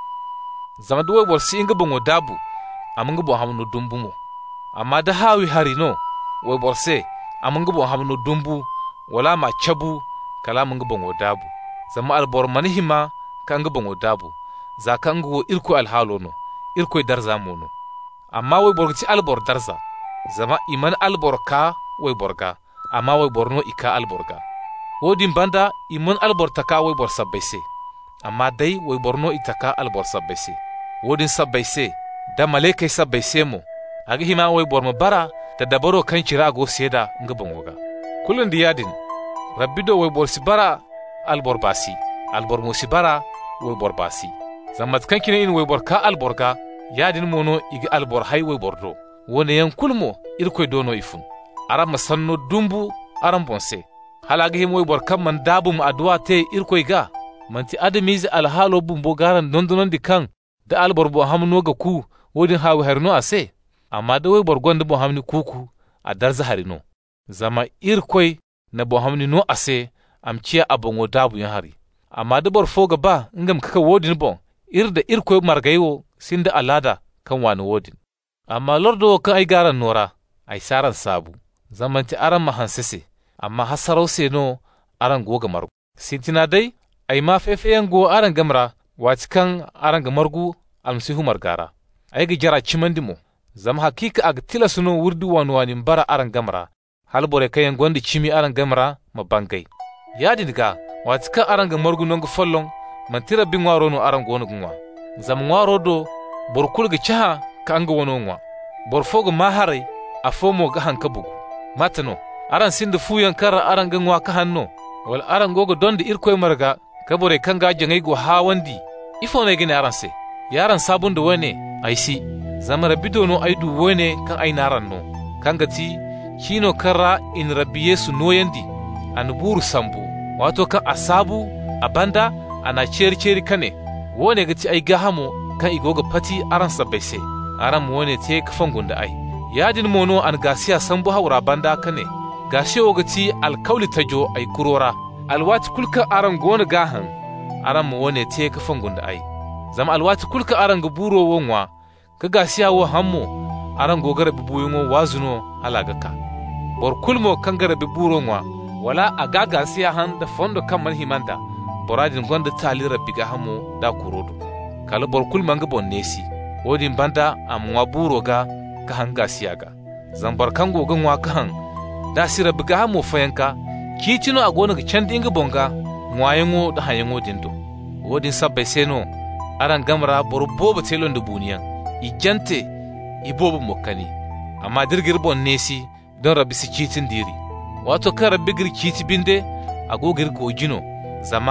Speaker 2: zama da wai bor si inga bongo dabu amanga bo hamno dumbu mo amma da hawi harino wai bor se amanga bo hamno dumbu wala ma chabu kala manga bongo dabu zama albor manihima kanga bongo dabu za kanga wo irko alhalo no irko darza mono amma wai borgti albor darza zama iman albor ka wai borga amma wai borno ika alborga wodin banda iman albor taka wai bor sabbaise amma dai wai borno itaka albor sabbaise wodin sabbaise da malaikai sabbaise mo aga hima wai bor bara da dabaro kan kira go seda nga bongoga kullun diyadin rabbido wai bor sibara albor basi albor musibara we bor basi zammat kankine in we bor ka alborga yadin mono igi albor hay we bordo wone yan kulmo irkoy dono ifun aram masanno dumbu aram bonse halaga him we bor kam man dabum adwa te irkoy ga manti adamiz alhalo bumbo garan dondonon di kan da albor bo hamno ga ku wodin hawi harno ase amma da we bor gonda bo hamni kuku a darza harino zama irkoy na bo hamni no ase am ciya abongo dabu yan hari amma da bor foga ba ngam kaka wodin bon irda irko margayo sinda alada kan wani wodin amma lordo kan ai garan nora ai saran sabu zamanti aran mahansese amma hasaro se no aran goga margu sintina dai ai ma fefeyan go aran gamra watikan aran ga margu almsihu margara ai ga jara cimandimo zam hakika ag tilasuno wurdi wani wani bara aran gamra halbore kayan gondi cimi aran gamra mabangai yadin ga watika aranga morgu nongu follon mantira bi ngwaro no aranga wono gwa zam ngwaro do bor kulga chaha ka anga wono ngwa bor fogo mahare afomo ga hanka bugu matano aran sinda fuyan kara aranga ngwa ka hanno wal arango go donde irkoy marga kabore kanga jangai go hawandi ifo ne gine aran se yaran sabun da wane aisi zama rabido no aidu wane kan ai naran no kanga ti kino kara in rabbi yesu noyandi an buru sambu wato kan asabu abanda ana ceri ceri kane wone gati ai gahamo kan igoga pati aran sabbaise aran mu wone te kafan gunda ai yadin mono an gasiya sambu haura banda kane gashi ogati alkauli tajo ai kurora alwati kulka aran gona gahan aran mu wone te kafan gunda ai zama alwati kulka aran ga buro wonwa ka gasiya wo hammo aran gogara bibuyungo wazuno halagaka bor kulmo kan gara biburo ngwa wala agaga siya han da fondo kamman himanda boradin gonda tali rabbi ga hamo da kurodo kala bor kul manga bon nesi wodin banda amwa buro ga ka hanga siya ga zambar kango gan wa ka han da si rabbi ga hamo fayanka kitino agona ga candi inga bonga ngwayengo da hayengo dindo wodin sabbai seno aran gamra bor boba telon da buniyan ijante ibobo mokani amma dirgir bon nesi don rabbi si kitin diri wato kan rabbi gir kiti binde agogir gojino zama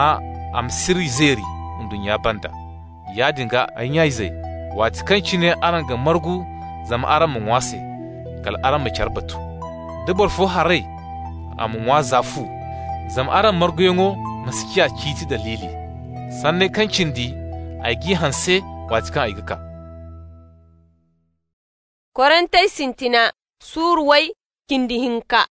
Speaker 2: am siri zeri dunya banda ya dinga an yayi zai wati kanci ne aran ga margu zama aran mu wase kal aran mu charbatu dabar fo harai am wa zafu zama aran margu yango maskiya kiti dalili sanne kancin di aigi hanse wati kan aigaka
Speaker 1: Korintai sintina surwai kindi hinka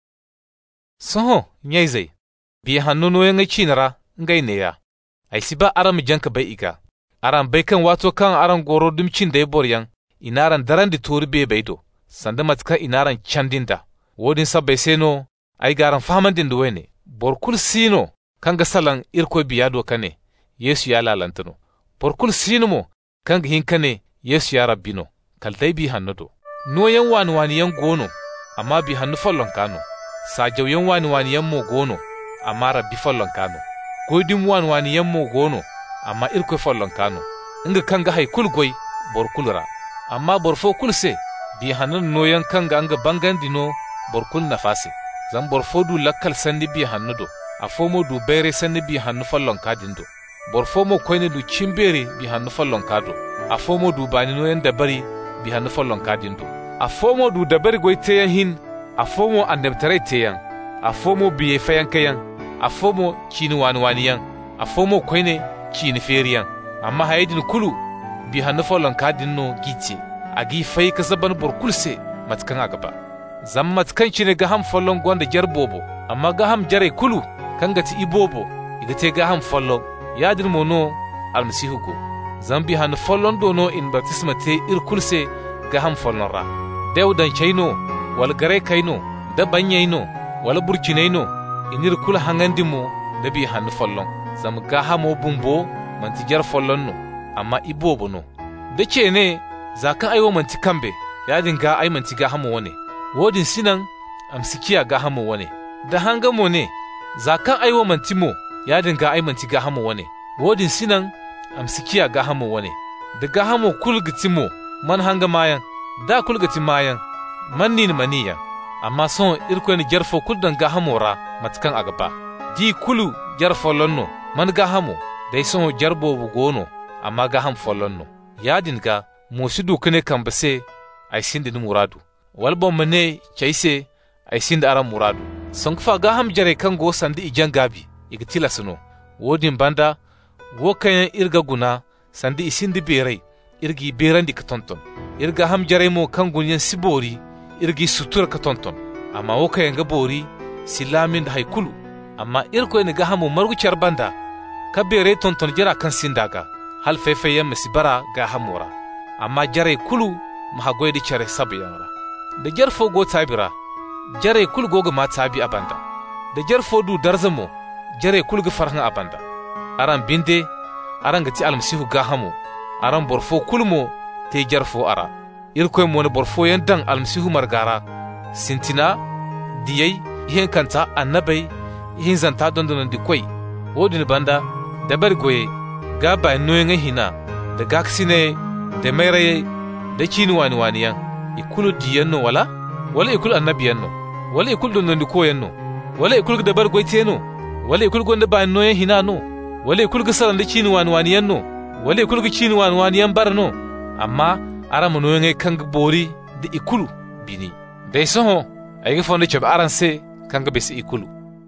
Speaker 2: soho nyai zai bi hannu no yanga cinara ngai ne ya ai siba aram janka bai iga aram bai kan wato kan aran goro dumcin da ya boryan inaran daran di tori be baido sanda matka inaran candinda wodin sabbai seno ai garan famandin da wene borkul sino kanga salan irko biyado kane yesu ya lalantano borkul sino mo kanga hinkane yesu ya rabbino kaldai bi hannudo no yan wani wani yan gono amma bi hannu fallon kano sajaw yan wani wani yan mo gono amma rabbi fallon kano goydin wani wani yan mo gono amma irko fallon kano inga kanga hay kul goy bor kulra amma bor fo kulse bi hannu no yan kanga anga bangandino bor kul nafase zan bor fo du lakkal sandi bi hannudo afomo du bere sandi bi hannu fallon kadindo bor fo mo koyne du cimbere bi hannu fallon kado afomo du bani no yan dabari bi hannu fallon kadindo afomo du dabari goy teyan hin afomo andebtare teyan afomo biye fayan kayan afomo chini wani wani yan afomo koyne chini feriyan amma haydin kulu bi hannu fallon kadinno giti agi fay ka zaban bor kulse matkan agaba zam matkan chine ga ham fallon gonda jarbobo amma ga ham jare kulu kangati ibobo igate ga ham fallon yadin mono almasihu go zambi hannu fallon dono in baptisma te ir kulse ga ham fallon ra dewdan chayno wal gare kayno da banyayno wal burcinayno inir kula hangandimo da bi hannu fallon zam ga hamo bumbo manti jar fallon no amma ibobo no da ce ne zakan aiwo manti kambe yadin ga ai manti ga hamo wane wodin sinan amsikiya ga hamo wane da hangamo ne zakan aiwo manti mo yadin ga ai manti ga hamo wane wodin sinan amsikiya ga hamo wane da ga hamo kulgitimo man hanga mayan da kulgati mayan man nin maniya amma son irko ni jarfo kuldan ga hamora matkan agaba di kulu jarfo lonno man ga hamo dai son jarbo bu gono amma ga ham folonno yadin ga musidu kene kambase ai sindi muradu walbo mane chaise ai sindi aran muradu son fa ga ham jare kan go sandi ijan gabi igtila suno wodin banda wo kayan irga guna sandi isindi berai irgi berandi ka tonton irga ham jare mo kan gunyen sibori irgi sutura ka tonton amma wo kayan ga bori silamin da haikulu amma irko ne ga hamu margu banda ka bere tonton jira kan sindaga hal fefe masibara ga hamura amma jare kulu mahagoy di chare sabiyara da jarfo go tabira jare kul go ga matabi abanda da jarfo du darzamo jare kul ga farhan abanda aran binde aran gati almasihu ga hamu aran borfo kulmo te jarfo ara irkoy mo ne borfo yandan almasihu margara sintina diyai hen kanta annabai hin zanta dondon di koy wodin banda da bergoye ga ba noyen hina da gaksine da mere da chini wani waniyan ikulu diyanno wala wala ikulu annabiyanno wala ikulu dondon di koyanno wala ikulu da bergoye teno wala ikulu gonda ba noyen hina no wala ikulu ga saran da chini wani waniyanno wala ikulu ga chini wani waniyan barno amma ara mo noyen kan bori da ikulu bini dai soho ay ga fonde chab aran se kan ga besi ikulu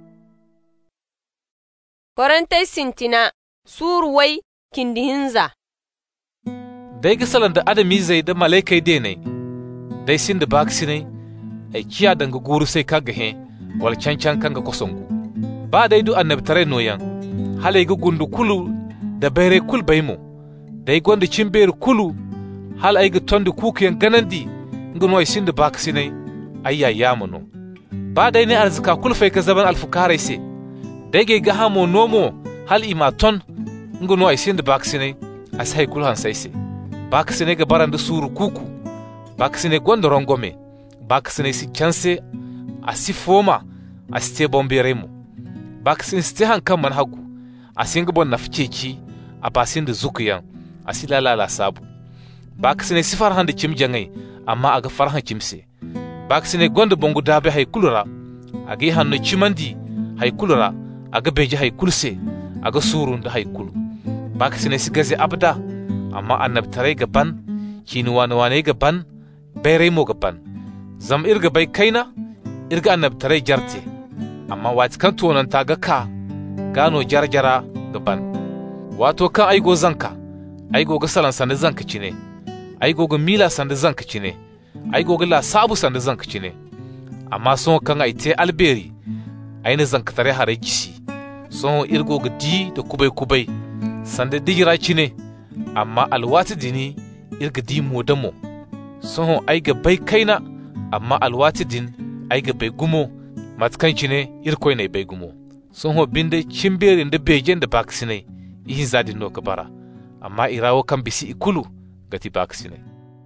Speaker 1: Korintai sintina surwai kindihinza
Speaker 2: dai ga salan da adami zai da malaikai denai dai sin da baksinai ai kiya danga guru sai kaga he wal cancan kanga kosongu ba dai du annabtare noyan halai ga gundu kulu da bere kul baimo dai gonda cimber kulu hal ai ga tondu kukiyan ganandi ngono ai sin da baksinai ayya yamono ba dai ne arzika kulfai ka zaban alfukarai sai dai ga hamo nomo hal imaton ngono ai sin da baksinai asai kulhan sai sai baksinai ga baranda suru kuku baksinai gonda rongome baksinai si chance asi foma aste bomberemo baksinai ste hankan man hagu asin ga bon nafceci a basin da zukuyan asi lalala sabu baksinai si farhan da cimjangai amma aga farhan cimse baksinai gonda bongu dabe hay kulura agi hanno cimandi hay kulura aga beji hay kulse aga surun da haikulu baka sine si gaze abda amma annabtarai gaban kini wani wane gaban bayrai mo gaban zam irga bai kaina irga annabtarai jarte amma wati kan tonan ta ga ka gano jarjara gaban wato kan aigo zanka aigo ga salan sanda zanka cine aigo ga mila sanda zanka cine aigo ga la sabu sanda zanka cine amma son kan aite alberi aina zanka tare hare gisi son irgo ga di da kubai kubai sanda digira cine amma alwati dini irga di modamo son aiga bai kaina amma alwati din aiga bai gumo matkan cine irkoi ne bai gumo son ho binde cimberin da begen da baksine ihin zadin no kabara amma irawo kan bisi ikulu gati baksine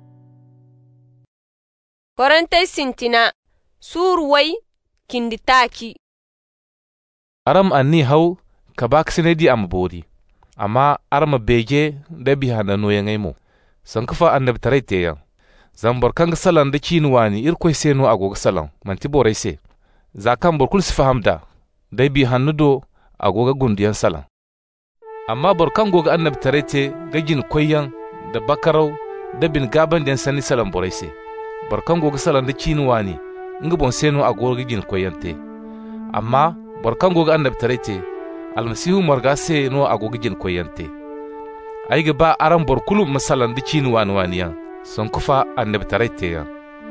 Speaker 1: Korintai sintina surwai kinditaki
Speaker 2: aram anni hau ka baksine di am bodi amma arma bege da biha na no yangai mo san kafa annabi tarai te yan zambar kan salan da kinuwani irkoi seno agoga salan manti borai se zakan borkul sifahamda dai bi hannudo agoga gundiyan salan amma borkan goga annabi tarai te gajin koyan da bakarau da bin gaban den sani salan borai se barkan goga salan da kinuwani inga bon seno agoga gajin koyan te amma barkan goga annabi tarai te almasihu marga se no agoga jin koyante aiga ba aran borkulu masalan da cini wani waniyan son kufa annabi tarayte ya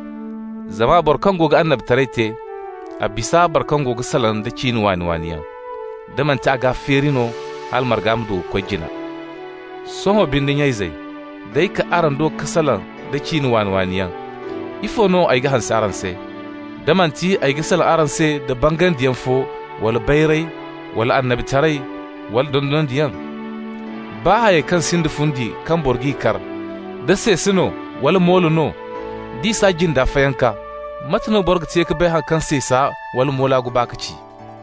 Speaker 2: zama borkan goga annabi tarayte a bisa barkan goga salan da cini wani waniyan da man ta ga ferino hal marga mdu kojina somo bindin yaizai dai ka aran do kasalan da cini wani waniyan ifo no aiga hansa aran se da man ti aiga salan aran se da bangan diyan fo wala bayrai wala annabi tarai wal dondon diyan ba haye kan sindu fundi kan borgi kar da se sino wala molo no di sa jin da fayanka matno borga te ka bai han kan se sa wala mola gu baka ci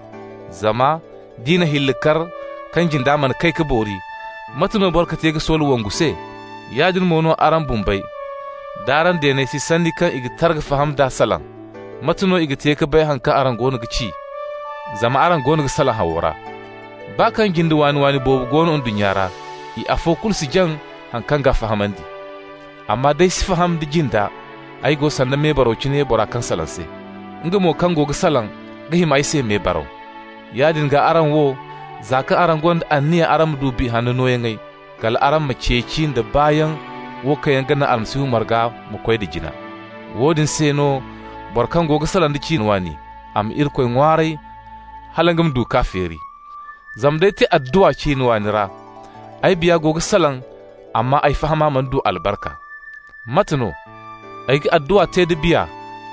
Speaker 2: zama dina hillikar kan jin da man kai ka bori matno borga te ga solo wangu se yadin mono aran bumbai daran de ne si sandi kan igi targa faham da salan matno igi te ka bai han ka aran gonu ga ci zama aran gonu sala hawara ba kan gindi wani wani bobu gonu on dunyara i afo kulsi jan hankan ga fahamandi amma dai si faham di jinda ai go sanda me baro kine bora kan salan se nga mo kan go salan ga hima ai se me baro yadin ga aran wo zaka aran gond anniya aran dubi hanu no yangai gal aran ma cecin da bayan wo kayan gana almasihu marga mu koy da jina wodin se no barkan go salan di cinwani am irkoy ngwarai halangam du kafiri zamdai ti addu'a cinwani ra ai biya goga salan amma ai fahama man du albarka matno ai ga addu'a te da biya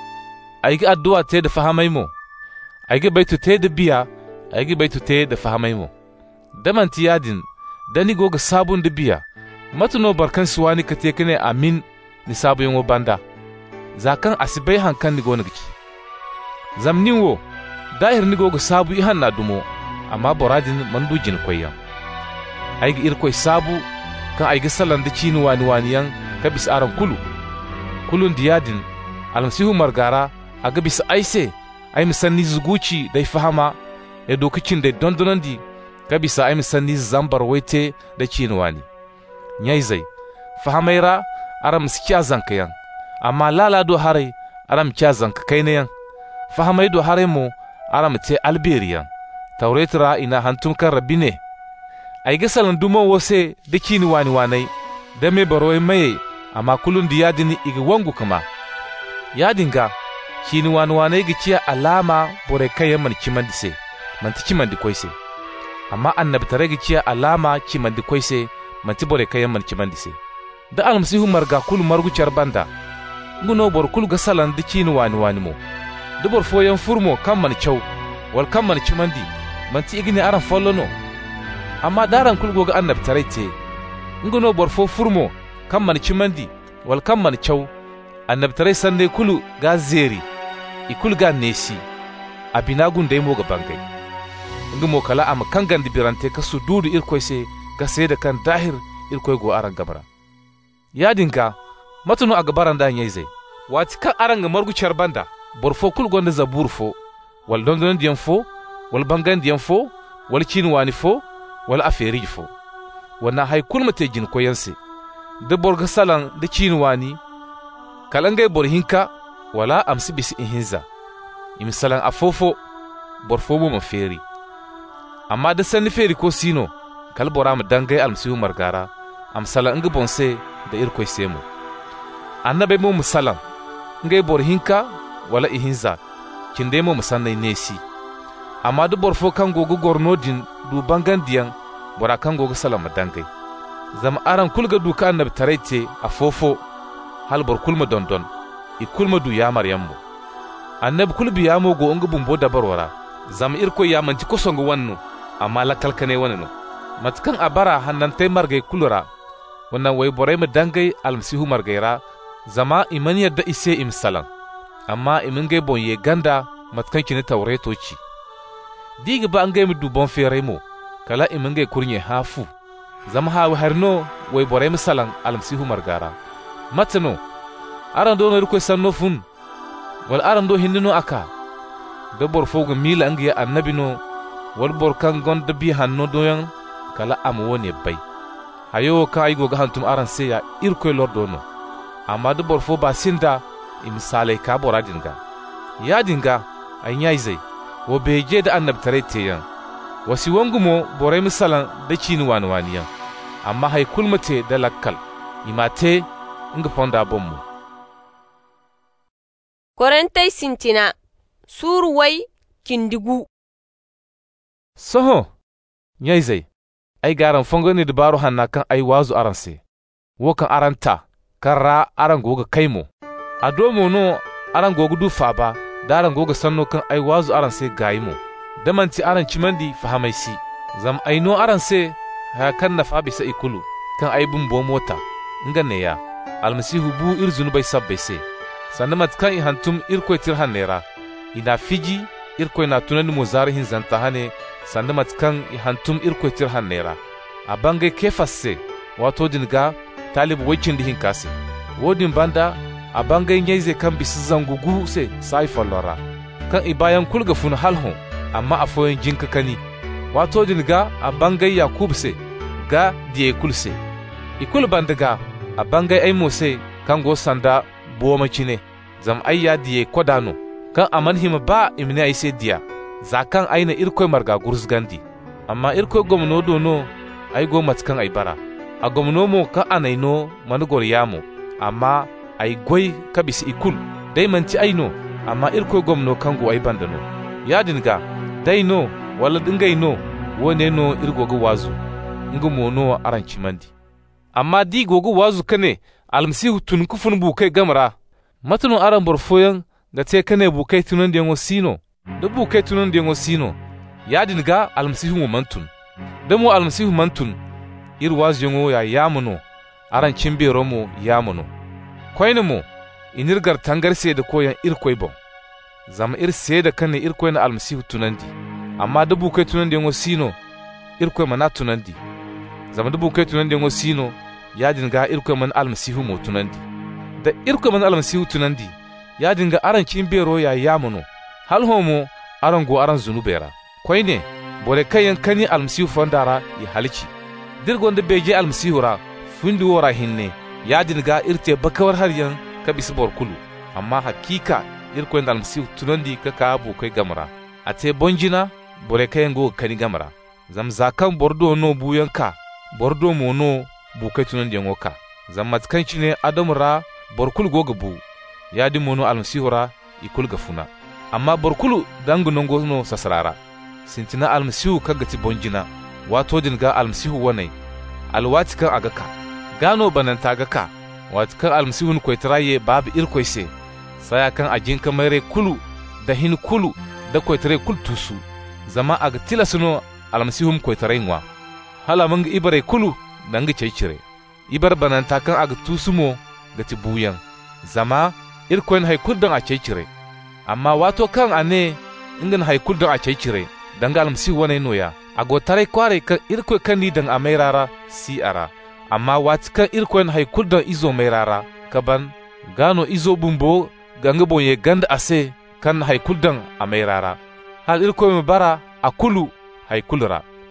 Speaker 2: ai ga addu'a te da fahamai mo ai ga baitu te da biya ai ga baitu te da fahamai mo daman ti yadin dani goga sabun da biya matno barkan suwani ka te kane amin ni sabu yin banda zakan asibai hankan ni gona gici zamnin wo dahir ni goga sabu i hanna dumo amma boradin mandu jin koyan ai ga irkoi sabu kan ai ga salan da cini wani waniyan ka bis aran kulu kulun diyadin almasihu margara a ga bis aise ai misanni zuguci dai fahama ya dokacin da dondonan di ka bisa ai misanni zambar waite da cini wani nyai zai fahamaira aram sikiya zankayan amma lala do harai aram kya zanka kai ne yan fahamai do harai mo aram te alberiyan tauretra ina hantum kan rabine ai ga salan dumon wose da kini wani wanai da me baroi mai amma kulun di yadini iga wangu kama yadinga kini wani wanai ga ciya alama bore kayan man kimandi se man ti kimandi koise amma annabi tare ga ciya alama kimandi koise man ti bore kayan man kimandi se da almasihu marga kulu margucar banda nguno bor kulu ga salan da kini wani wani mo da bor foyan furmo kan man chau wal kan man kimandi man ti igini aran follono amma daran kulgo ga annab tarayte nguno bor fo furmo kan man kimandi wal kan man chau annab taray sande kulu ga zeri ikul ga nesi abinagun dai mo ga bangai ngumo kala am kan gandi birante ka su dudu irkoise ga sai da kan dahir irkoi go aran gabara yadinka matuno a gabaran da yai wati kan aran ga margucar banda bor fo kul gonda zabur fo wal dondon diyan fo wal bangan diyan fo wal cinwani fo wala a feri fo wana hay kulmate jin koyanse de borga salan de cinwani kalangay bor hinka wala amsi bisi inhinza imisalan afofo bor fomo ma feri amma da sanni feri ko sino kal bora ma dangay almsihu margara amsala nga bonse da irkoy semo annabe mo musalan ngay bor hinka wala ihinza kinde mo musannay nesi amma da bor fo kan gogo gornodin du bangandiyan bora kan gogo salama dangay zam aran kulga du ka annabi tarayte afofo hal bor kulma dondon i kulma du ya maryammo annabi kulbi ya mo go nga bumbo dabarwara zam irkoy ya manti ko songo wanno amma la kalkane wanno matkan abara hannante margay kulura wannan way boray ma dangay almasihu margayra zama iman yadda ise imsalan amma imingay bon ye ganda matkan kini tawreto ci diga ba angay mu dubon feremo kala imingay kurnye hafu zama ha harno way boray misalan almasihu margara matano aran do no ko sanno fun wal aran do hinnino aka do bor fogo mila angiya annabi no wal bor kan gonda bi hanno doyan kala am woni bay hayo ka ay go ga hantum aran seya irko lordo no amma do bor fo ba sinda imsale ka boradinga ya dinga ay nyaizai wo beje da annab tarete yan wasi wangumo boray misalan da cini wanwaniyan amma hay kulmate da lakkal imate nga fonda bommu
Speaker 1: Korentay sintina suru way kindigu
Speaker 2: soho nyaizai ay garan fongoni da baro hanna kan ay wazu aranse wo kan aranta karra aran goga kaimo adomo no aran goga du faba daran goga sanno kan ay wazu aranse gayimo damanti aran cimandi fahamaisi zam ayno aranse ha kan na fabi sa ikulu kan ay bumbo mota ngane ya almasihu bu irzunu bay sabbe se sannamat kan i hantum irkoy tir hanera ina fiji irkoy na tunani mo zarihin zanta hane sannamat kan i hantum irkoy tir hanera abange kefasse wato dinga talib wacin dihin kase wodin banda abange nyaize kan bisu zangugu se sai fallora kan i bayan kulga fun halho amma afoyin jinka kani wato dinga abange yakub se ga die kulse ikul bandaga abange ay mose kan go sanda boma cine zam ayya die kodano kan aman hima ba imne ay se dia zakan ayna irkoy marga gursgandi amma irkoy gomno do no ay go matkan ay bara a gomno mo ka anayno manugor yamo amma ay goy kabisi ikul dai manci ayno amma irkoy gomno kango ay bandano yadinga dai no wala dingay no wone no irgogo wazu ngumo no aranci mandi amma di gogo wazu kane almasihu tun kufun bukai gamara matunu aran borfoyan ga te kane bukai tunan dengo sino da bukai tunan dengo sino yadin ga almasihu mu mantun da mu almasihu mantun ir wazu yango ya yamuno aran cimbero mu yamuno koyne mu inirgar tangarse da koyan ir koybon zama ir se da kane ir koyna almasihu tunandi amma da bukai tunan dengo sino ir koy mana tunandi zama da bukai tunan dengo sino ya dinga irko man almasihu mo tunandi da irko man almasihu tunandi ya dinga aran kin bero ya yamuno hal homo aran go aran zunubera koyne bore kayan kani almasihu fandara ya halici dirgon da beje almasihu ra fundi wora hinne ya dinga irte bakawar har yan ka bis bor kulu amma hakika irko en almasihu tunandi ka ka bu kai gamara ate bonjina bore kayan go kani gamara zamzakan bordo no buyanka bordo mo no bukai tunan da yangoka zammat kanci ne adamu ra borkul goga bu ya di mono almasihura ikul gafuna amma borkulu dangu nongo no sasarara sintina almasihu kagati bonjina wato dinga almasihu wanai alwati kan agaka gano bananta agaka wati kan almasihun koitraye babu irkoise saya kan ajin kamare kulu da hin kulu da koitre kul tusu zama aga tilasno almasihum koitrainwa hala manga ibare kulu danga cecire ibar bananta kan aga tusumo gati buyan zama irkoin haikuldan a cecire amma wato kan ane ingan haikuldan a cecire danga almasi wane noya ago tare kware kan irkoi kan ni dan amairara si ara amma wati kan irkoin haikuldan izo mairara kaban gano izo bumbo ganga bonye ganda ase kan haikuldan amairara hal irkoi bara akulu haikulra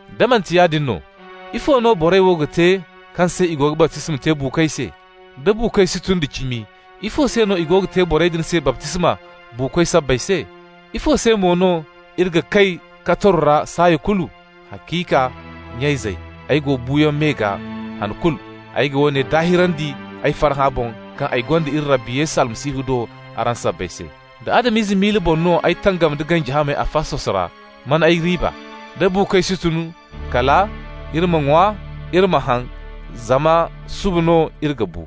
Speaker 2: damanti yadin no ifo no borai woga te kan se igoga baptism te bukai se da bukai si tun da kimi ifo se no igoga te borai din se baptisma bukai sabbai se ifo se mono irga kai katorra sayi kulu hakika nyaizai aigo buyon mega han kul aigo wone dahirandi ai farha bon kan ai gonda ir rabbi yesu almasihu do aran sabbai se da adamizi mili bonno ai tangam da ganji ha mai afaso sara man ai riba da bukai si tunu kala irma ngwa irma han zama subno irgabu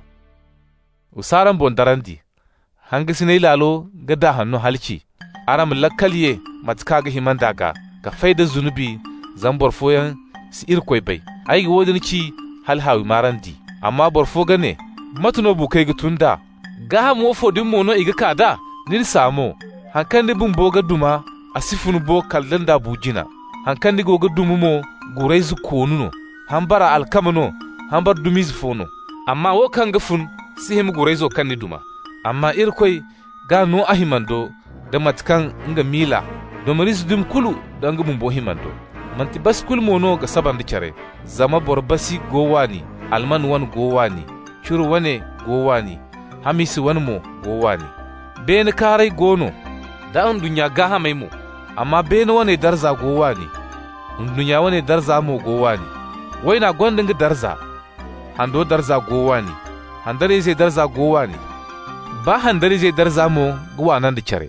Speaker 2: usaran bondarandi hangisine lalo gada hannu halci aram lakkaliye matka ga himandaga ka faida zunubi zambor foyan si irkoi bai ai wodin ci hal hawi marandi amma borfo gane matuno bukai gutunda ga mo fodin mono iga kada nin samo hankan ni bumbo ga duma asifunu bo kaldanda bujina hankan ni goga dumumo gurai zu konuno hambara alkamano hambar dumiz fono amma wo kan gafun sihim gurai zo kan ni duma amma irkoi ga no ahimando da matkan nga mila do maris dum kulu da nga bumbo himando manti bas kul mono ga saban da kare zama borbasi gowani alman wan gowani churu wane gowani hamisi wan mo gowani ben karai gono da an dunya ga ha mai mo amma ben wane darza gowani dunya wane darza mo gowani waina gondin ga darza hando darza gowani handare zai darza gowani ba handare zai darza mo gwa nan da kare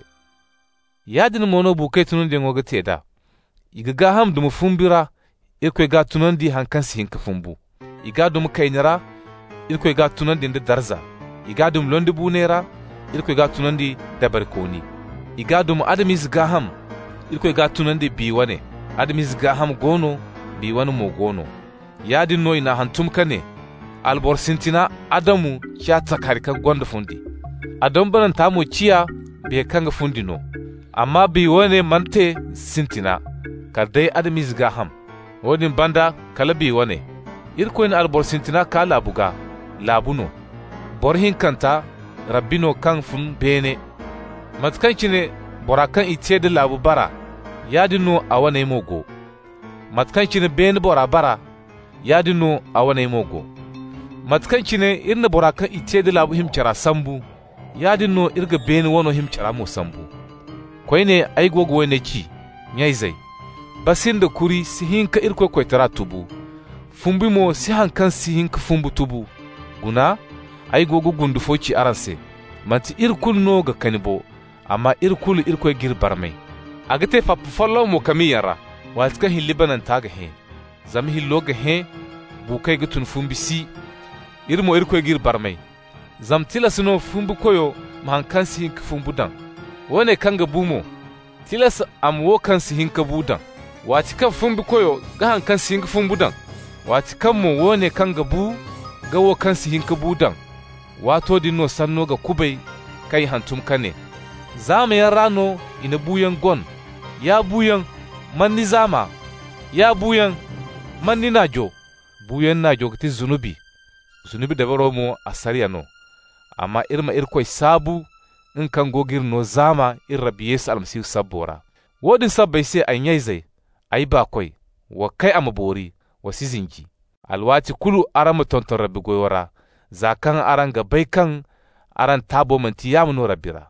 Speaker 2: yadin mono bukai tunun da ngoga teda iga ga ham dum fumbira irko ga tunan di hankan si hinka fumbu iga dum kainara irko ga tunan di darza iga dum londi bunera irko ga tunan di dabarkoni iga dum adamis ga ham irko ga tunan di biwane adamis ga ham gono biwani mo gono yadin no ina hantum kane albor sintina adamu kya takari kan gonda fundi adam banan tamo ciya be kanga fundi no amma bi wone mante sintina kadai adamis ga ham wodin banda kala bi wone irko in albor sintina ka labuga labuno borhin kanta rabbino kan fun bene matkanci ne borakan ite da labu bara yadino a wane mogo matkanci ne bene bora bara yadino a wane mogo matkanci ne irna borakan ite da labu himcara sambu yadino irga bene wono himcara mo sambu kwai ne ai gogo ne ci nyaizai basin da kuri si hinka irko kwaitara tubu fumbi mo si hankan si hinka fumbu tubu guna ai gogo gundu foci aranse manti irkul no ga kanibo amma irkul irko girbar mai agate fa follow mo kamiyara watka hin libanan taga he zam hillo ga he bukai gutun fumbi si irmo irko girbar mai zam tilasno fumbu koyo mahankan si hinka fumbu dan wone kanga bumo tilas am wo kan si hinka budan wati kan fumbi koyo ga hankan si hinka fumbu dan wati kan mo wone kanga bu ga wo kan si hinka budan wato dinno sanno ga kubai kai hantum kane zama yan rano ina buyan gon ya buyan manni zama ya buyan manni najo buyan najo ti zunubi zunubi da baro mu asariya no amma irma irkoi sabu in kan gogir no zama in rabbi yesu almasihu sabbora wodin sabbai sai an yaizai ai ba koi wa kai amabori wa sizinji alwati kulu arama tonton rabbi goyora zakan aran gabai kan aran tabo manti ya muno rabira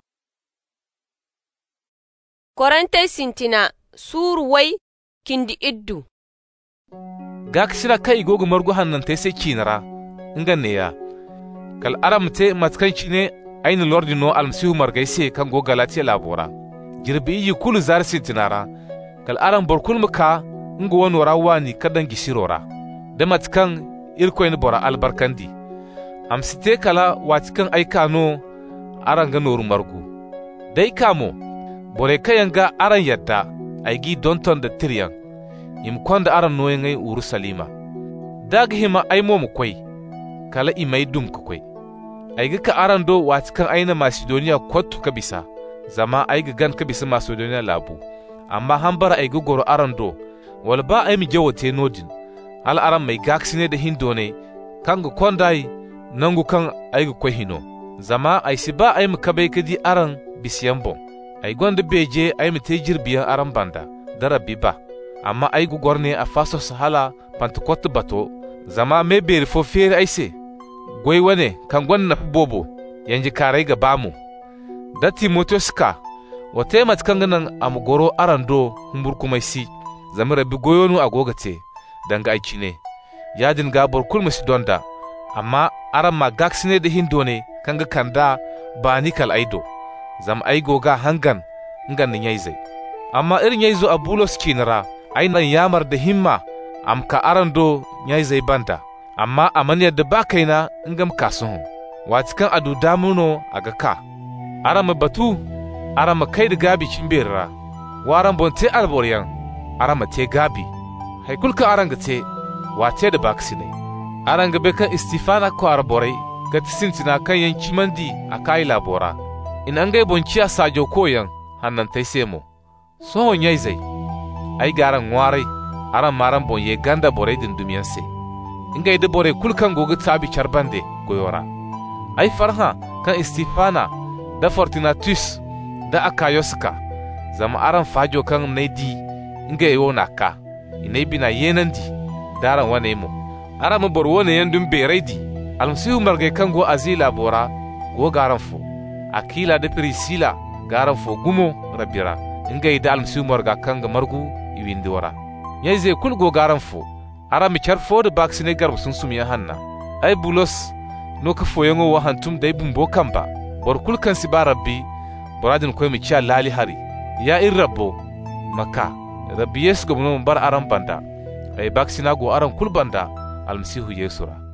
Speaker 1: Korante sintina suru wai kindi iddu
Speaker 2: ga kishira kai gogo margu hannan tai sai kinara inganne ya kal aram te matkanci ne aini lordi no almasihu margaise kan go galatiya labora jirbi yi kulu zar sintinara kal aram borkul muka ngo wono rawani kadan gishirora da matkan irko ni bora albarkandi am site kala watikan aikano aran ga noru margu dai kamo bore kayanga aran yadda aigi donton da tiryan im kwanda aran noyengai urusalima dag hima aimo mu koi kala imai dum ku koi aigi ka aran do watikan aina macedonia kwattu ka bisa zama aigi gan ka bisa macedonia labu amma hambara aigi goro aran do wal ba ai mi jawote nodin hal aran mai gaksine da hindone kanga kwandai nangu kan aigu kwa hino zama ai si ba ai mukabai kadi aran bisiyan bon ai gonda beje ai mu te jirbiyan aran banda da rabbi ba amma ay gu gorne a faso sahala Pentecote bato zama me beri fo fere ay se goy wane kan gonna bobo yanji karai ga bamu da Timotheus ka wote mat kanganan am goro arando humbur kuma si zama rabbi goyonu agogate danga ay cine yadin gabor kulmusi donda amma aran ma gaksine da hindone kanga kanda ba ni kal aido zam aigo ga hangan ngan ni yaizai amma irin yaizo a Bulos kinara ai nan yamar da himma am ka arando yaizai banda amma amaniya da ba kaina ngam kasun watikan adu damuno aga ka aran batu aran kai da gabi cimbera waran bonte alboriyan aran te gabi haikulka aran gate wate da baksine aran gabe kan istifana ko arborai ga tisintina kan yanki mandi a kai labora in an gai bonci a sajo koyan hannan tai semo sohon yai zai ai garan warai aran maran bonye ganda borai din dumiyanse in gai da borai kulkan gogi tabi charbande goyora ai farha kan istifana da fortunatus da akayoska zama aran fajo kan naidi in gai wona ka inai bina yenandi daran wane mu aran mu bor wone yandun beraidi almasihu margai kan go azila bora go garan fo akila da Priscilla garan fo gumo rabira ingai da almasihu marga kan ga margu iwindi wara yai zai kul go garan fo ara mi charfo da baksine garbu sun sumiya hanna ai Bulos no ka fo yango wa hantum dai bumbo kamba bor kul kan si ba rabbi boradin koy mi cha lali hari ya in rabbo maka rabbi yes go bar aran banda ai baksina go aran kul banda almasihu yesura